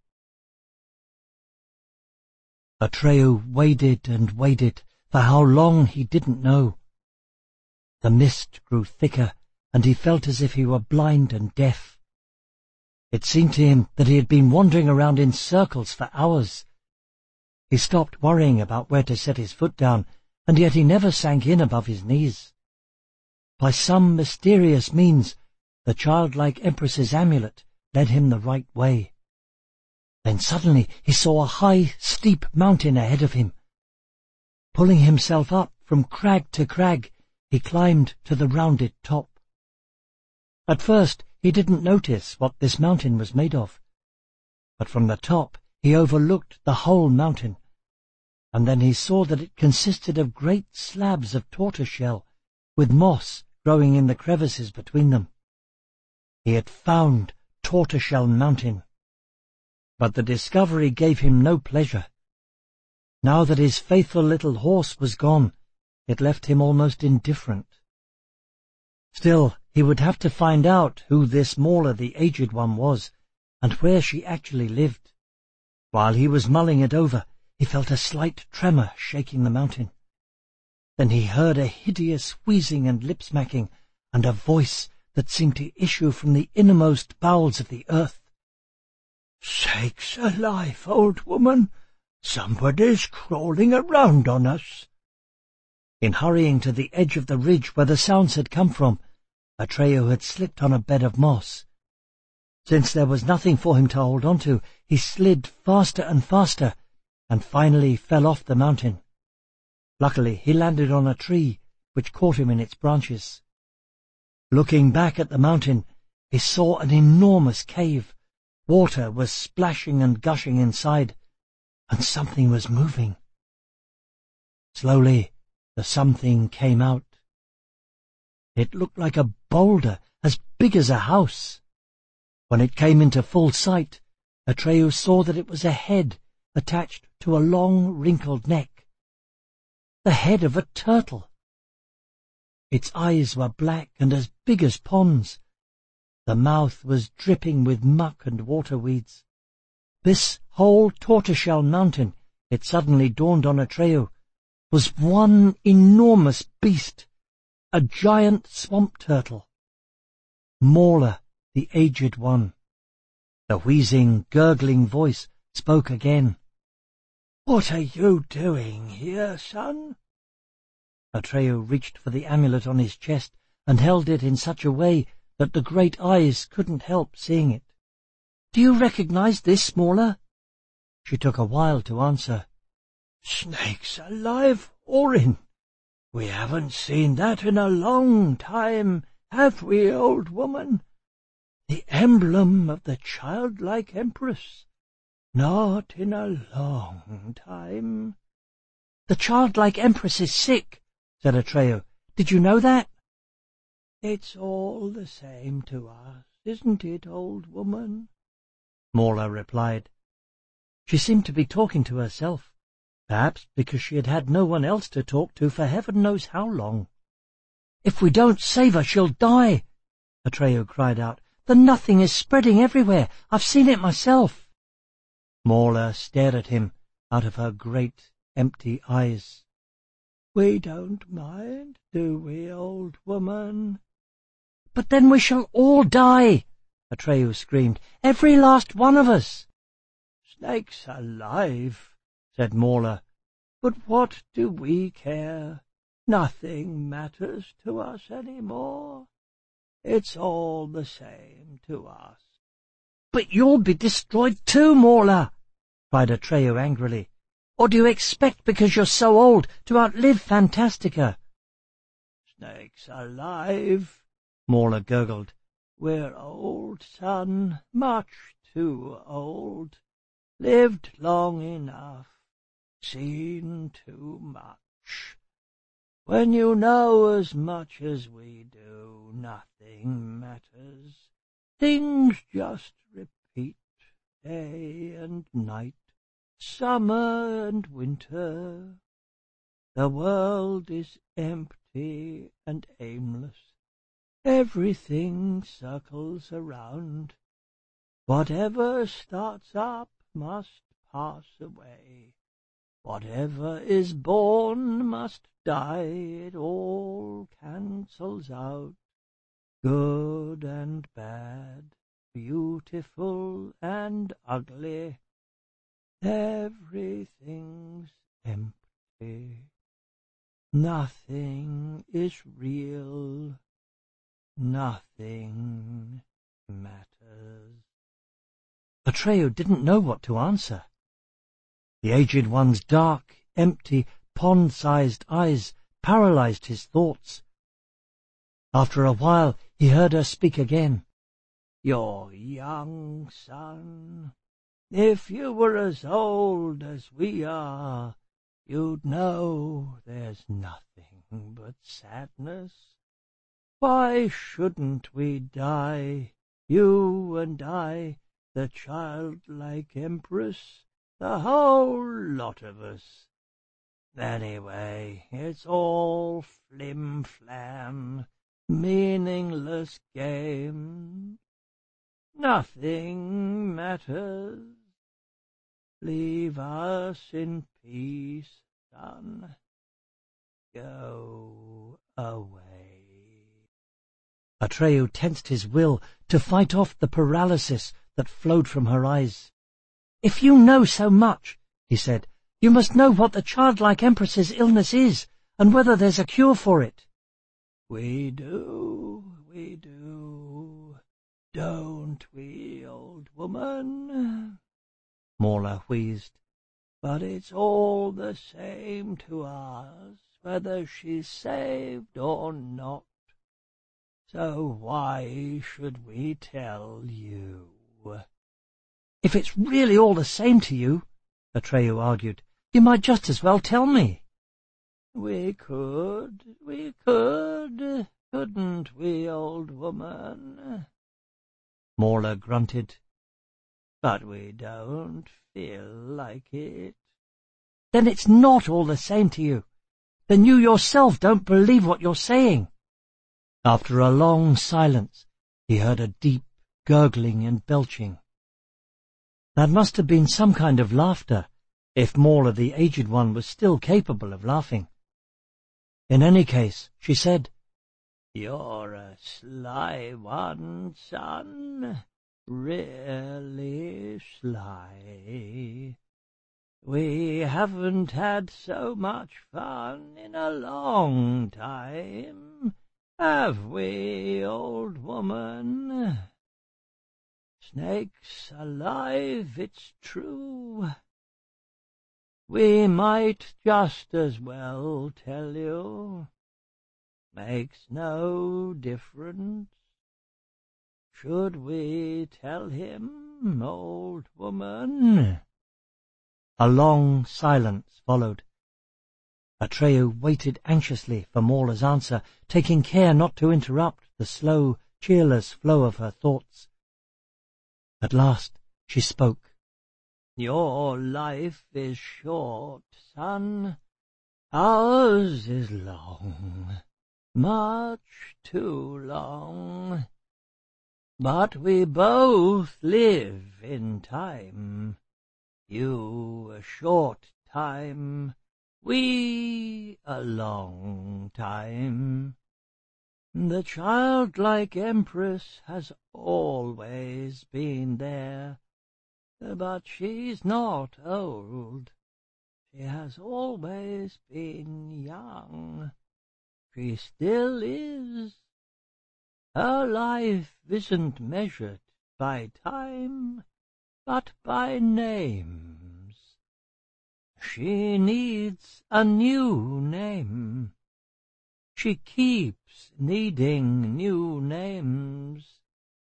Atreyu waded and waded, for how long he didn't know. The mist grew thicker, and he felt as if he were blind and deaf. It seemed to him that he had been wandering around in circles for hours. He stopped worrying about where to set his foot down, and yet he never sank in above his knees. By some mysterious means, the childlike Empress's amulet led him the right way. Then suddenly he saw a high, steep mountain ahead of him. Pulling himself up from crag to crag, he climbed to the rounded top. At first he didn't notice what this mountain was made of, but from the top he overlooked the whole mountain, and then he saw that it consisted of great slabs of tortoiseshell, with moss growing in the crevices between them. He had found Tortoiseshell Mountain. But the discovery gave him no pleasure. Now that his faithful little horse was gone, it left him almost indifferent. Still, he would have to find out who this Morla the Aged One was, and where she actually lived. While he was mulling it over, he felt a slight tremor shaking the mountain. Then he heard a hideous wheezing and lip-smacking, and a voice that seemed to issue from the innermost bowels of the earth. "Sakes alive, old woman! Somebody's crawling around on us!" In hurrying to the edge of the ridge where the sounds had come from, Atreyu had slipped on a bed of moss. Since there was nothing for him to hold on to, he slid faster and faster, and finally fell off the mountain. Luckily, he landed on a tree, which caught him in its branches. Looking back at the mountain, he saw an enormous cave. Water was splashing and gushing inside, and something was moving. Slowly, the something came out. It looked like a boulder as big as a house. When it came into full sight, Atreyu saw that it was a head attached to a long, wrinkled neck. The head of a turtle. Its eyes were black and as big as ponds. The mouth was dripping with muck and water weeds. This whole Tortoiseshell Mountain, it suddenly dawned on Atreyu, was one enormous beast, a giant swamp turtle. Morla, the Aged One. The wheezing, gurgling voice spoke again. "What are you doing here, son?" Atreyu reached for the amulet on his chest and held it in such a way that the great eyes couldn't help seeing it. "Do you recognize this, Morla?" She took a while to answer. "Snakes alive, Orin! We haven't seen that in a long time, have we, old woman? The emblem of the childlike empress. Not in a long time." "The childlike empress is sick," said Atreyu. "Did you know that?" "It's all the same to us, isn't it, old woman?" Morla replied. She seemed to be talking to herself, perhaps because she had had no one else to talk to for heaven knows how long. "If we don't save her, she'll die," Atreyu cried out. "The nothing is spreading everywhere. I've seen it myself." Morla stared at him out of her great, empty eyes. "We don't mind, do we, old woman?" "But then we shall all die," Atreyu screamed. "Every last one of us." "Snakes alive," said Morla. "But what do we care? Nothing matters to us any more. It's all the same to us." "But you'll be destroyed too, Morla," cried Atreyu angrily. "Or do you expect, because you're so old, to outlive Fantastica?" "Snakes alive," Morla gurgled. "We're old, son, much too old. Lived long enough, seen too much. When you know as much as we do, nothing matters. Things just repeat, day and night, summer and winter. The world is empty and aimless. Everything circles around. Whatever starts up must pass away. Whatever is born must die. It all cancels out. Good and bad, beautiful and ugly. Everything's empty. Nothing is real. Nothing matters." Atreyu didn't know what to answer. The Aged One's dark, empty, pond-sized eyes paralyzed his thoughts. After a while he heard her speak again. "You're young, son. If you were as old as we are, you'd know there's nothing but sadness. Why shouldn't we die, you and I, the childlike empress, the whole lot of us? Anyway, it's all flim-flam, meaningless game. Nothing matters. Leave us in peace, son. Go away." Atreyu tensed his will to fight off the paralysis that flowed from her eyes. "If you know so much," he said, "you must know what the childlike empress's illness is, and whether there's a cure for it." "We do, we do, don't we, old woman?" Morla wheezed. "But it's all the same to us, whether she's saved or not. So why should we tell you?" "If it's really all the same to you," Atreyu argued, "you might just as well tell me." "We could, we could, couldn't we, old woman?" Morla grunted. "But we don't feel like it." "Then it's not all the same to you. Then you yourself don't believe what you're saying." After a long silence, he heard a deep gurgling and belching. That must have been some kind of laughter, if Morla the Aged One was still capable of laughing. In any case, she said, "You're a sly one, son, really sly. We haven't had so much fun in a long time, have we, old woman? Snakes alive, it's true, We might just as well tell you. Makes no difference. Should we tell him, old woman?" A long silence followed. Atreyu waited anxiously for Morla's answer, taking care not to interrupt the slow, cheerless flow of her thoughts. At last she spoke. "Your life is short, son. Ours is long, much too long. But we both live in time. You a short time, we a long time. The childlike Empress has always been there, but she's not old. She has always been young. She still is. Her life isn't measured by time, but by names. She needs a new name. She keeps needing new names.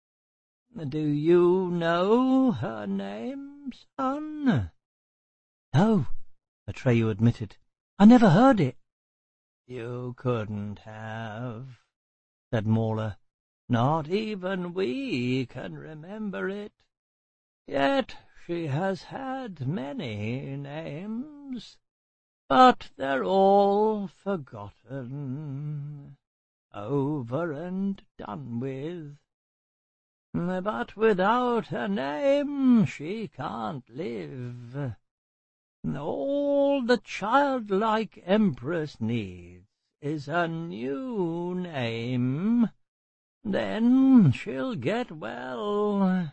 Do you know her name, son?" "No," Atreyu admitted. "I never heard it." "You couldn't have," said Morla. "Not even we can remember it. Yet she has had many names, but they're all forgotten, over and done with. But without a name she can't live. All the childlike Empress needs is a new name. Then she'll get well.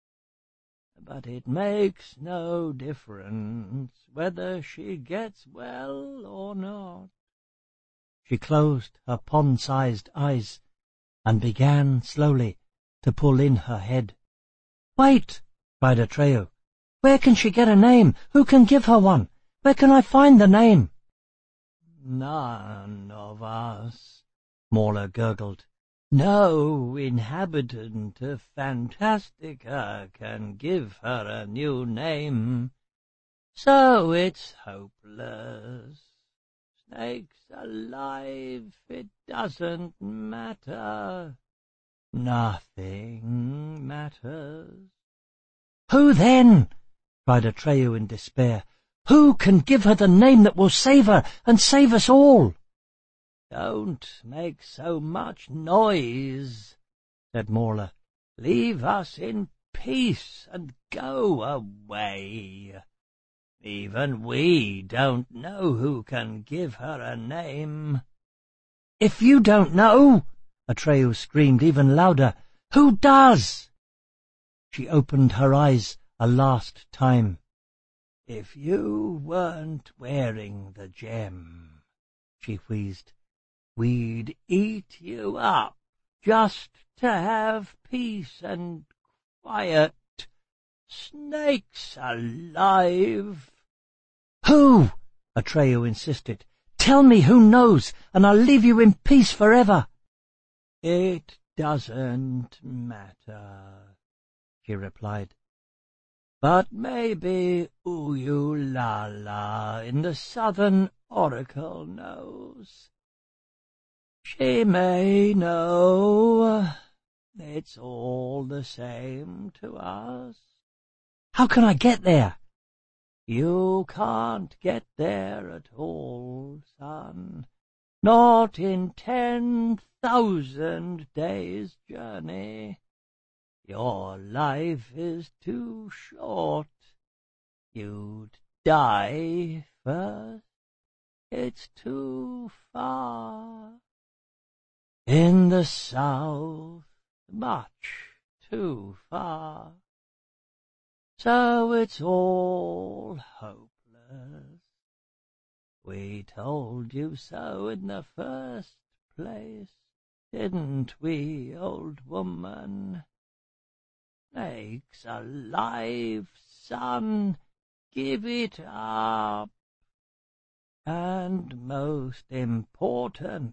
But it makes no difference whether she gets well or not." She closed her pond-sized eyes and began slowly to pull in her head. "Wait!" cried Atreyu. "Where can she get a name? Who can give her one? Where can I find the name?" "None of us," Morla gurgled. "No inhabitant of Fantastica can give her a new name, so it's hopeless. Snakes alive, it doesn't matter. Nothing matters." "Who then?" cried Atreyu in despair. "Who can give her the name that will save her and save us all?" "Don't make so much noise," said Morla. "Leave us in peace and go away. Even we don't know who can give her a name." "If you don't know," Atreyu screamed even louder, "who does?" She opened her eyes a last time. "If you weren't wearing the gem," she wheezed, "we'd eat you up just to have peace and quiet. Snakes alive!" "Who?" Atreyu insisted. "Tell me who knows, and I'll leave you in peace forever." "It doesn't matter," she replied. "But maybe Uyulala in the Southern Oracle knows. She may know. It's all the same to us." "How can I get there?" "You can't get there at all, son. Not in ten thousand days' journey. Your life is too short. You'd die first. It's too far. In the south, much too far. So it's all hopeless. We told you so in the first place, didn't we, old woman? Snakes alive, son, give it up. and most important,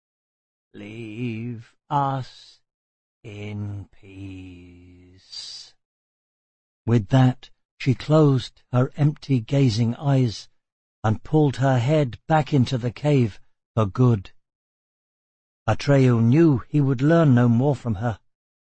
leave us in peace." With that, she closed her empty gazing eyes and pulled her head back into the cave for good. Atreyu knew he would learn no more from her.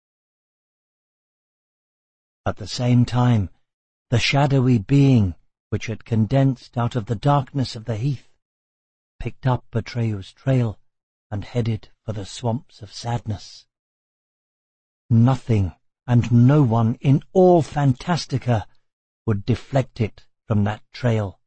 At the same time, the shadowy being which had condensed out of the darkness of the heath picked up Atreyu's trail and headed for the swamps of sadness. Nothing and no one in all Fantastica would deflect it from that trail.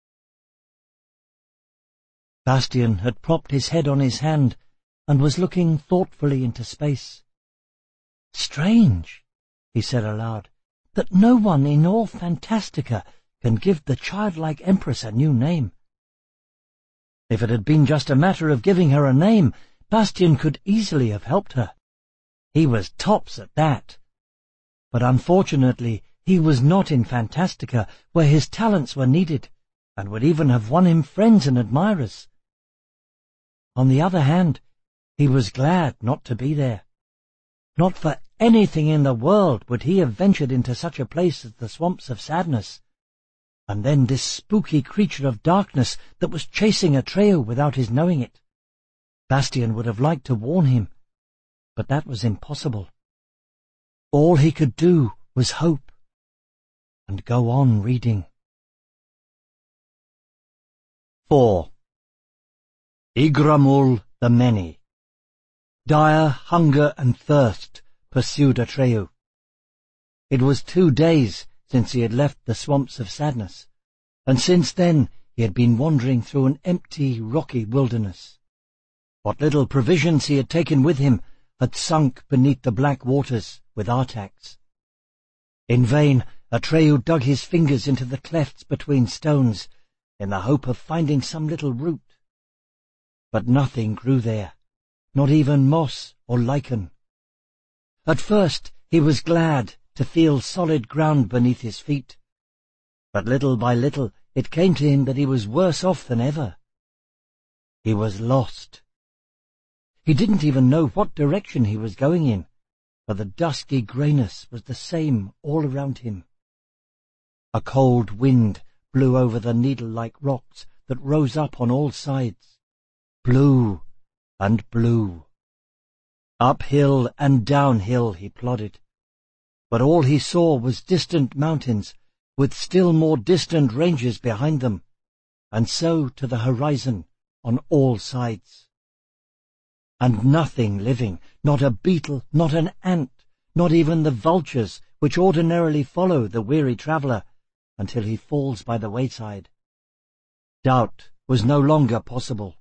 Bastian had propped his head on his hand and was looking thoughtfully into space. "Strange," he said aloud, "that no one in all Fantastica can give the childlike Empress a new name. If it had been just a matter of giving her a name, Bastian could easily have helped her. He was tops at that. But unfortunately, he was not in Fantastica, where his talents were needed, and would even have won him friends and admirers. On the other hand, he was glad not to be there. Not for anything in the world would he have ventured into such a place as the Swamps of Sadness. And then this spooky creature of darkness that was chasing Atreyu without his knowing it. Bastian would have liked to warn him, but that was impossible. All he could do was hope, and go on reading. four. Igramul the Many. Dire hunger and thirst pursued Atreyu. It was two days since he had left the Swamps of Sadness, and since then he had been wandering through an empty, rocky wilderness. What little provisions he had taken with him had sunk beneath the black waters with Artax. In vain Atreyu dug his fingers into the clefts between stones, in the hope of finding some little root. But nothing grew there, not even moss or lichen. At first he was glad to feel solid ground beneath his feet, but little by little it came to him that he was worse off than ever. He was lost. He didn't even know what direction he was going in, for the dusky greyness was the same all around him. A cold wind blew over the needle-like rocks that rose up on all sides, blew and blew. Uphill and downhill he plodded, but all he saw was distant mountains, with still more distant ranges behind them, and so to the horizon on all sides. And nothing living, not a beetle, not an ant, not even the vultures which ordinarily follow the weary traveller until he falls by the wayside. Doubt was no longer possible.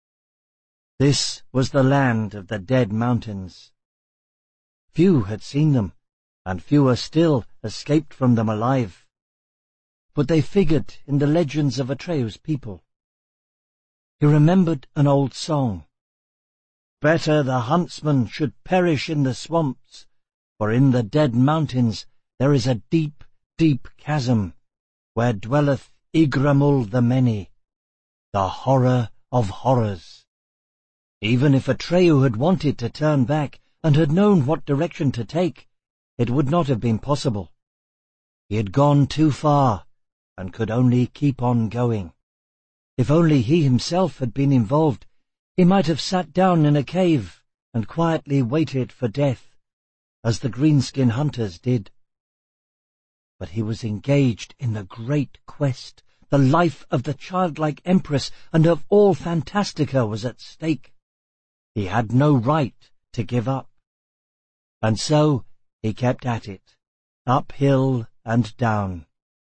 This was the land of the Dead Mountains. Few had seen them, and fewer still escaped from them alive. But they figured in the legends of Atreyu's people. He remembered an old song. "Better the huntsman should perish in the swamps, for in the Dead Mountains there is a deep, deep chasm, where dwelleth Igramul the Many, the horror of horrors." Even if Atreyu had wanted to turn back and had known what direction to take, it would not have been possible. He had gone too far, and could only keep on going. If only he himself had been involved, he might have sat down in a cave and quietly waited for death, as the greenskin hunters did. But he was engaged in the great quest. The life of the childlike Empress and of all Fantastica was at stake. He had no right to give up. And so he kept at it, uphill and down.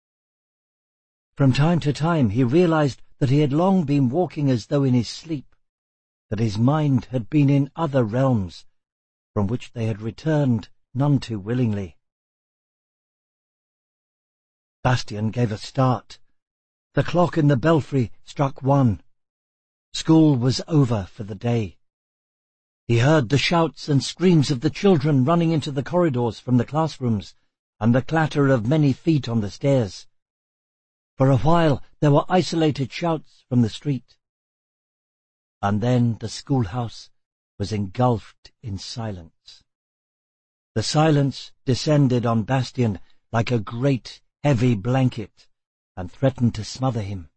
From time to time he realized that he had long been walking as though in his sleep, that his mind had been in other realms, from which they had returned none too willingly. Bastian gave a start. The clock in the belfry struck one. School was over for the day. He heard the shouts and screams of the children running into the corridors from the classrooms, and the clatter of many feet on the stairs. For a while there were isolated shouts from the street. And then the schoolhouse was engulfed in silence. The silence descended on Bastien like a great, heavy blanket and threatened to smother him.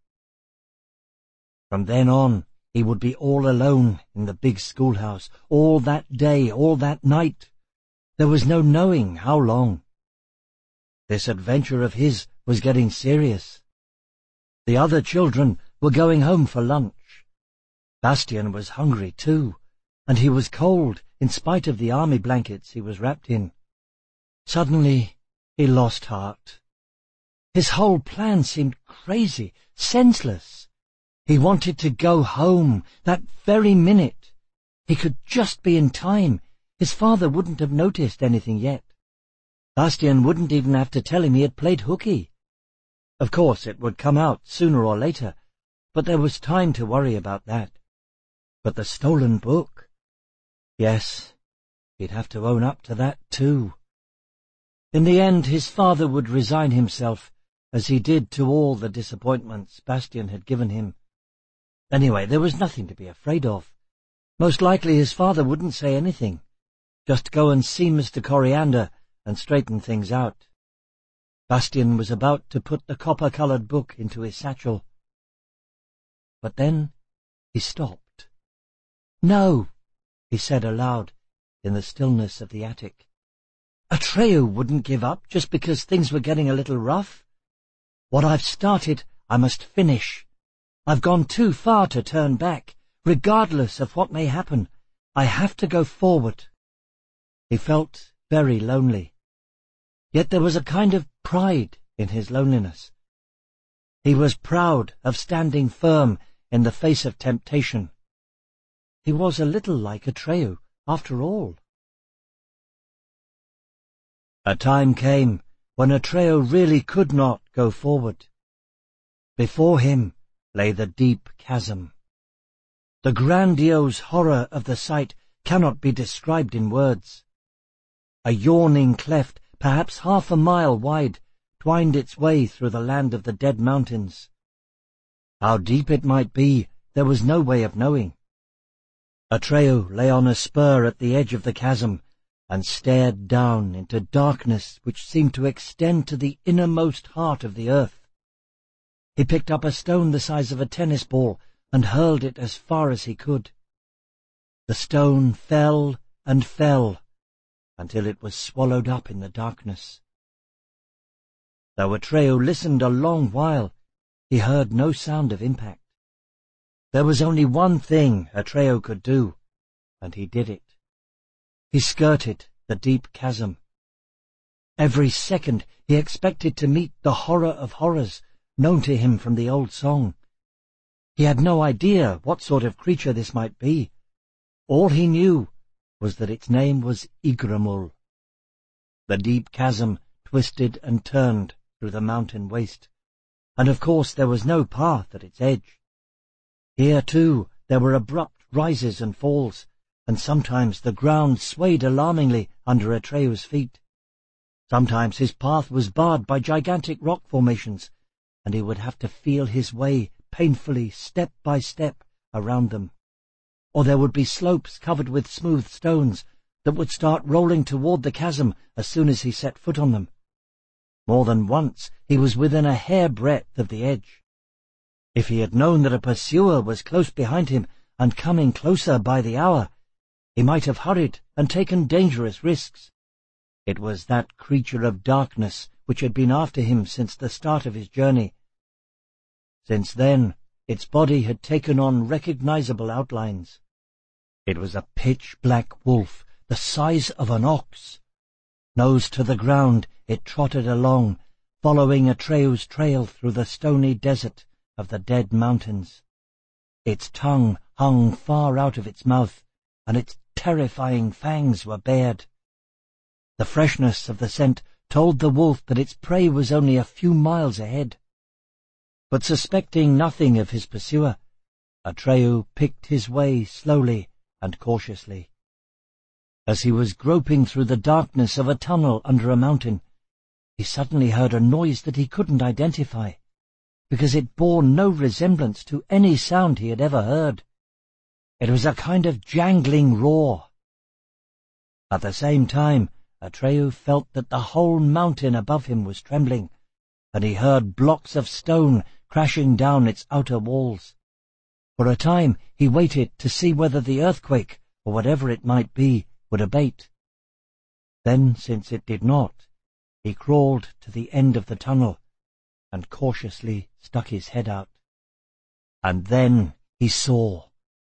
From then on, he would be all alone in the big schoolhouse, all that day, all that night. There was no knowing how long. This adventure of his was getting serious. The other children were going home for lunch. Bastien was hungry too, and he was cold in spite of the army blankets he was wrapped in. Suddenly he lost heart. His whole plan seemed crazy, senseless. He wanted to go home, that very minute. He could just be in time. His father wouldn't have noticed anything yet. Bastien wouldn't even have to tell him he had played hooky. Of course, it would come out sooner or later, but there was time to worry about that. But the stolen book? Yes, he'd have to own up to that too. In the end, his father would resign himself, as he did to all the disappointments Bastien had given him. Anyway, there was nothing to be afraid of. Most likely his father wouldn't say anything. Just go and see Mister Coriander and straighten things out. Bastien was about to put the copper-coloured book into his satchel. But then he stopped. "No," he said aloud in the stillness of the attic. "Atreyu wouldn't give up just because things were getting a little rough. What I've started, I must finish. I've gone too far to turn back. Regardless of what may happen, I have to go forward." He felt very lonely. Yet there was a kind of pride in his loneliness. He was proud of standing firm in the face of temptation. He was a little like Atreyu, after all. A time came when Atreyu really could not go forward. Before him lay the deep chasm. The grandiose horror of the sight cannot be described in words. A yawning cleft, perhaps half a mile wide, twined its way through the land of the Dead Mountains. How deep it might be, there was no way of knowing. Atreyu lay on a spur at the edge of the chasm and stared down into darkness which seemed to extend to the innermost heart of the earth. He picked up a stone the size of a tennis ball and hurled it as far as he could. The stone fell and fell until it was swallowed up in the darkness. Though Atreyu listened a long while, he heard no sound of impact. There was only one thing Atreyu could do, and he did it. He skirted the deep chasm. Every second he expected to meet the horror of horrors known to him from the old song. He had no idea what sort of creature this might be. All he knew was that its name was Igramul. The deep chasm twisted and turned through the mountain waste, and of course there was no path at its edge. Here, too, there were abrupt rises and falls, and sometimes the ground swayed alarmingly under Atreyu's feet. Sometimes his path was barred by gigantic rock formations, and he would have to feel his way painfully, step by step, around them. Or there would be slopes covered with smooth stones that would start rolling toward the chasm as soon as he set foot on them. More than once he was within a hair-breadth of the edge. If he had known that a pursuer was close behind him and coming closer by the hour, he might have hurried and taken dangerous risks. It was that creature of darkness which had been after him since the start of his journey. Since then, its body had taken on recognizable outlines. It was a pitch-black wolf, the size of an ox. Nose to the ground, it trotted along, following Atreyu's trail through the stony desert of the Dead Mountains. Its tongue hung far out of its mouth, and its terrifying fangs were bared. The freshness of the scent told the wolf that its prey was only a few miles ahead. But suspecting nothing of his pursuer, Atreyu picked his way slowly and cautiously. As he was groping through the darkness of a tunnel under a mountain, he suddenly heard a noise that he couldn't identify. because it bore no resemblance to any sound he had ever heard. It was a kind of jangling roar. At the same time, Atreyu felt that the whole mountain above him was trembling, and he heard blocks of stone crashing down its outer walls. For a time he waited to see whether the earthquake, or whatever it might be, would abate. Then, since it did not, he crawled to the end of the tunnel and cautiously stuck his head out. And then he saw.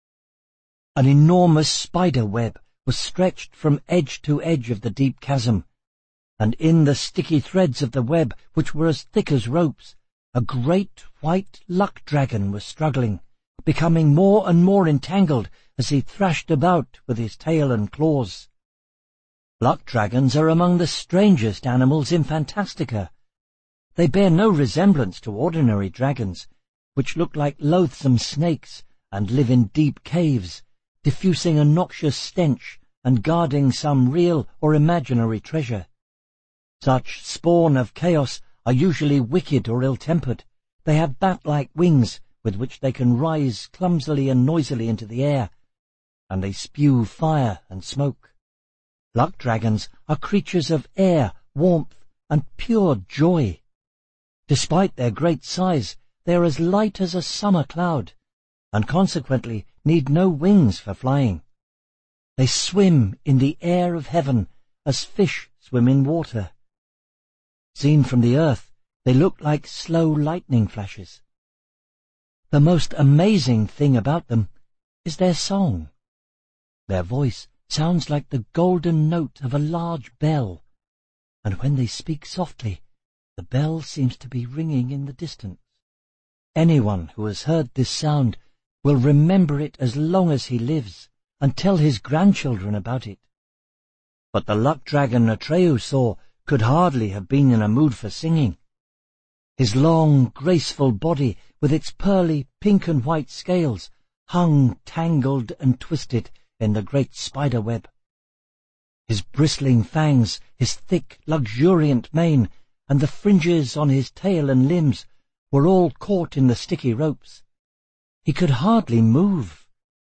An enormous spider web was stretched from edge to edge of the deep chasm, and in the sticky threads of the web, which were as thick as ropes, a great white luck dragon was struggling, becoming more and more entangled as he thrashed about with his tail and claws. Luck dragons are among the strangest animals in Fantastica. They bear no resemblance to ordinary dragons, which look like loathsome snakes and live in deep caves, diffusing a noxious stench and guarding some real or imaginary treasure. Such spawn of chaos are usually wicked or ill-tempered. They have bat-like wings with which they can rise clumsily and noisily into the air, and they spew fire and smoke. Luck dragons are creatures of air, warmth, and pure joy. Despite their great size, they are as light as a summer cloud, and consequently need no wings for flying. They swim in the air of heaven as fish swim in water. Seen from the earth, they look like slow lightning flashes. The most amazing thing about them is their song. Their voice sounds like the golden note of a large bell, and when they speak softly, the bell seems to be ringing in the distance. Anyone who has heard this sound will remember it as long as he lives, and tell his grandchildren about it. But the luck dragon Atreyu saw could hardly have been in a mood for singing. His long, graceful body, with its pearly pink and white scales, hung tangled and twisted in the great spider web. His bristling fangs, his thick, luxuriant mane, and the fringes on his tail and limbs were all caught in the sticky ropes. He could hardly move.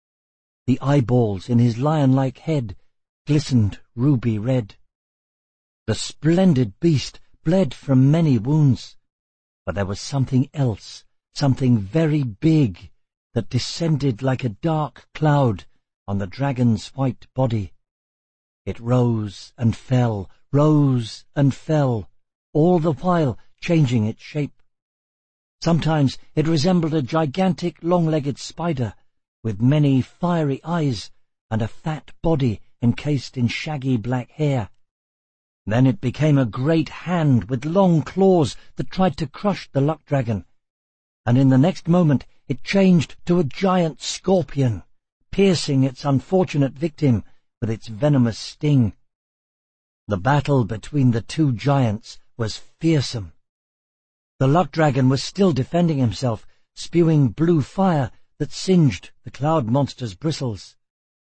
The eyeballs in his lion-like head glistened ruby red. The splendid beast bled from many wounds, but there was something else, something very big, that descended like a dark cloud on the dragon's white body. It rose and fell, rose and fell, all the while changing its shape. Sometimes it resembled a gigantic long-legged spider, with many fiery eyes and a fat body encased in shaggy black hair. Then it became a great hand with long claws that tried to crush the luck dragon, and in the next moment it changed to a giant scorpion, piercing its unfortunate victim with its venomous sting. The battle between the two giants was fearsome. The luck dragon was still defending himself, spewing blue fire that singed the cloud monster's bristles.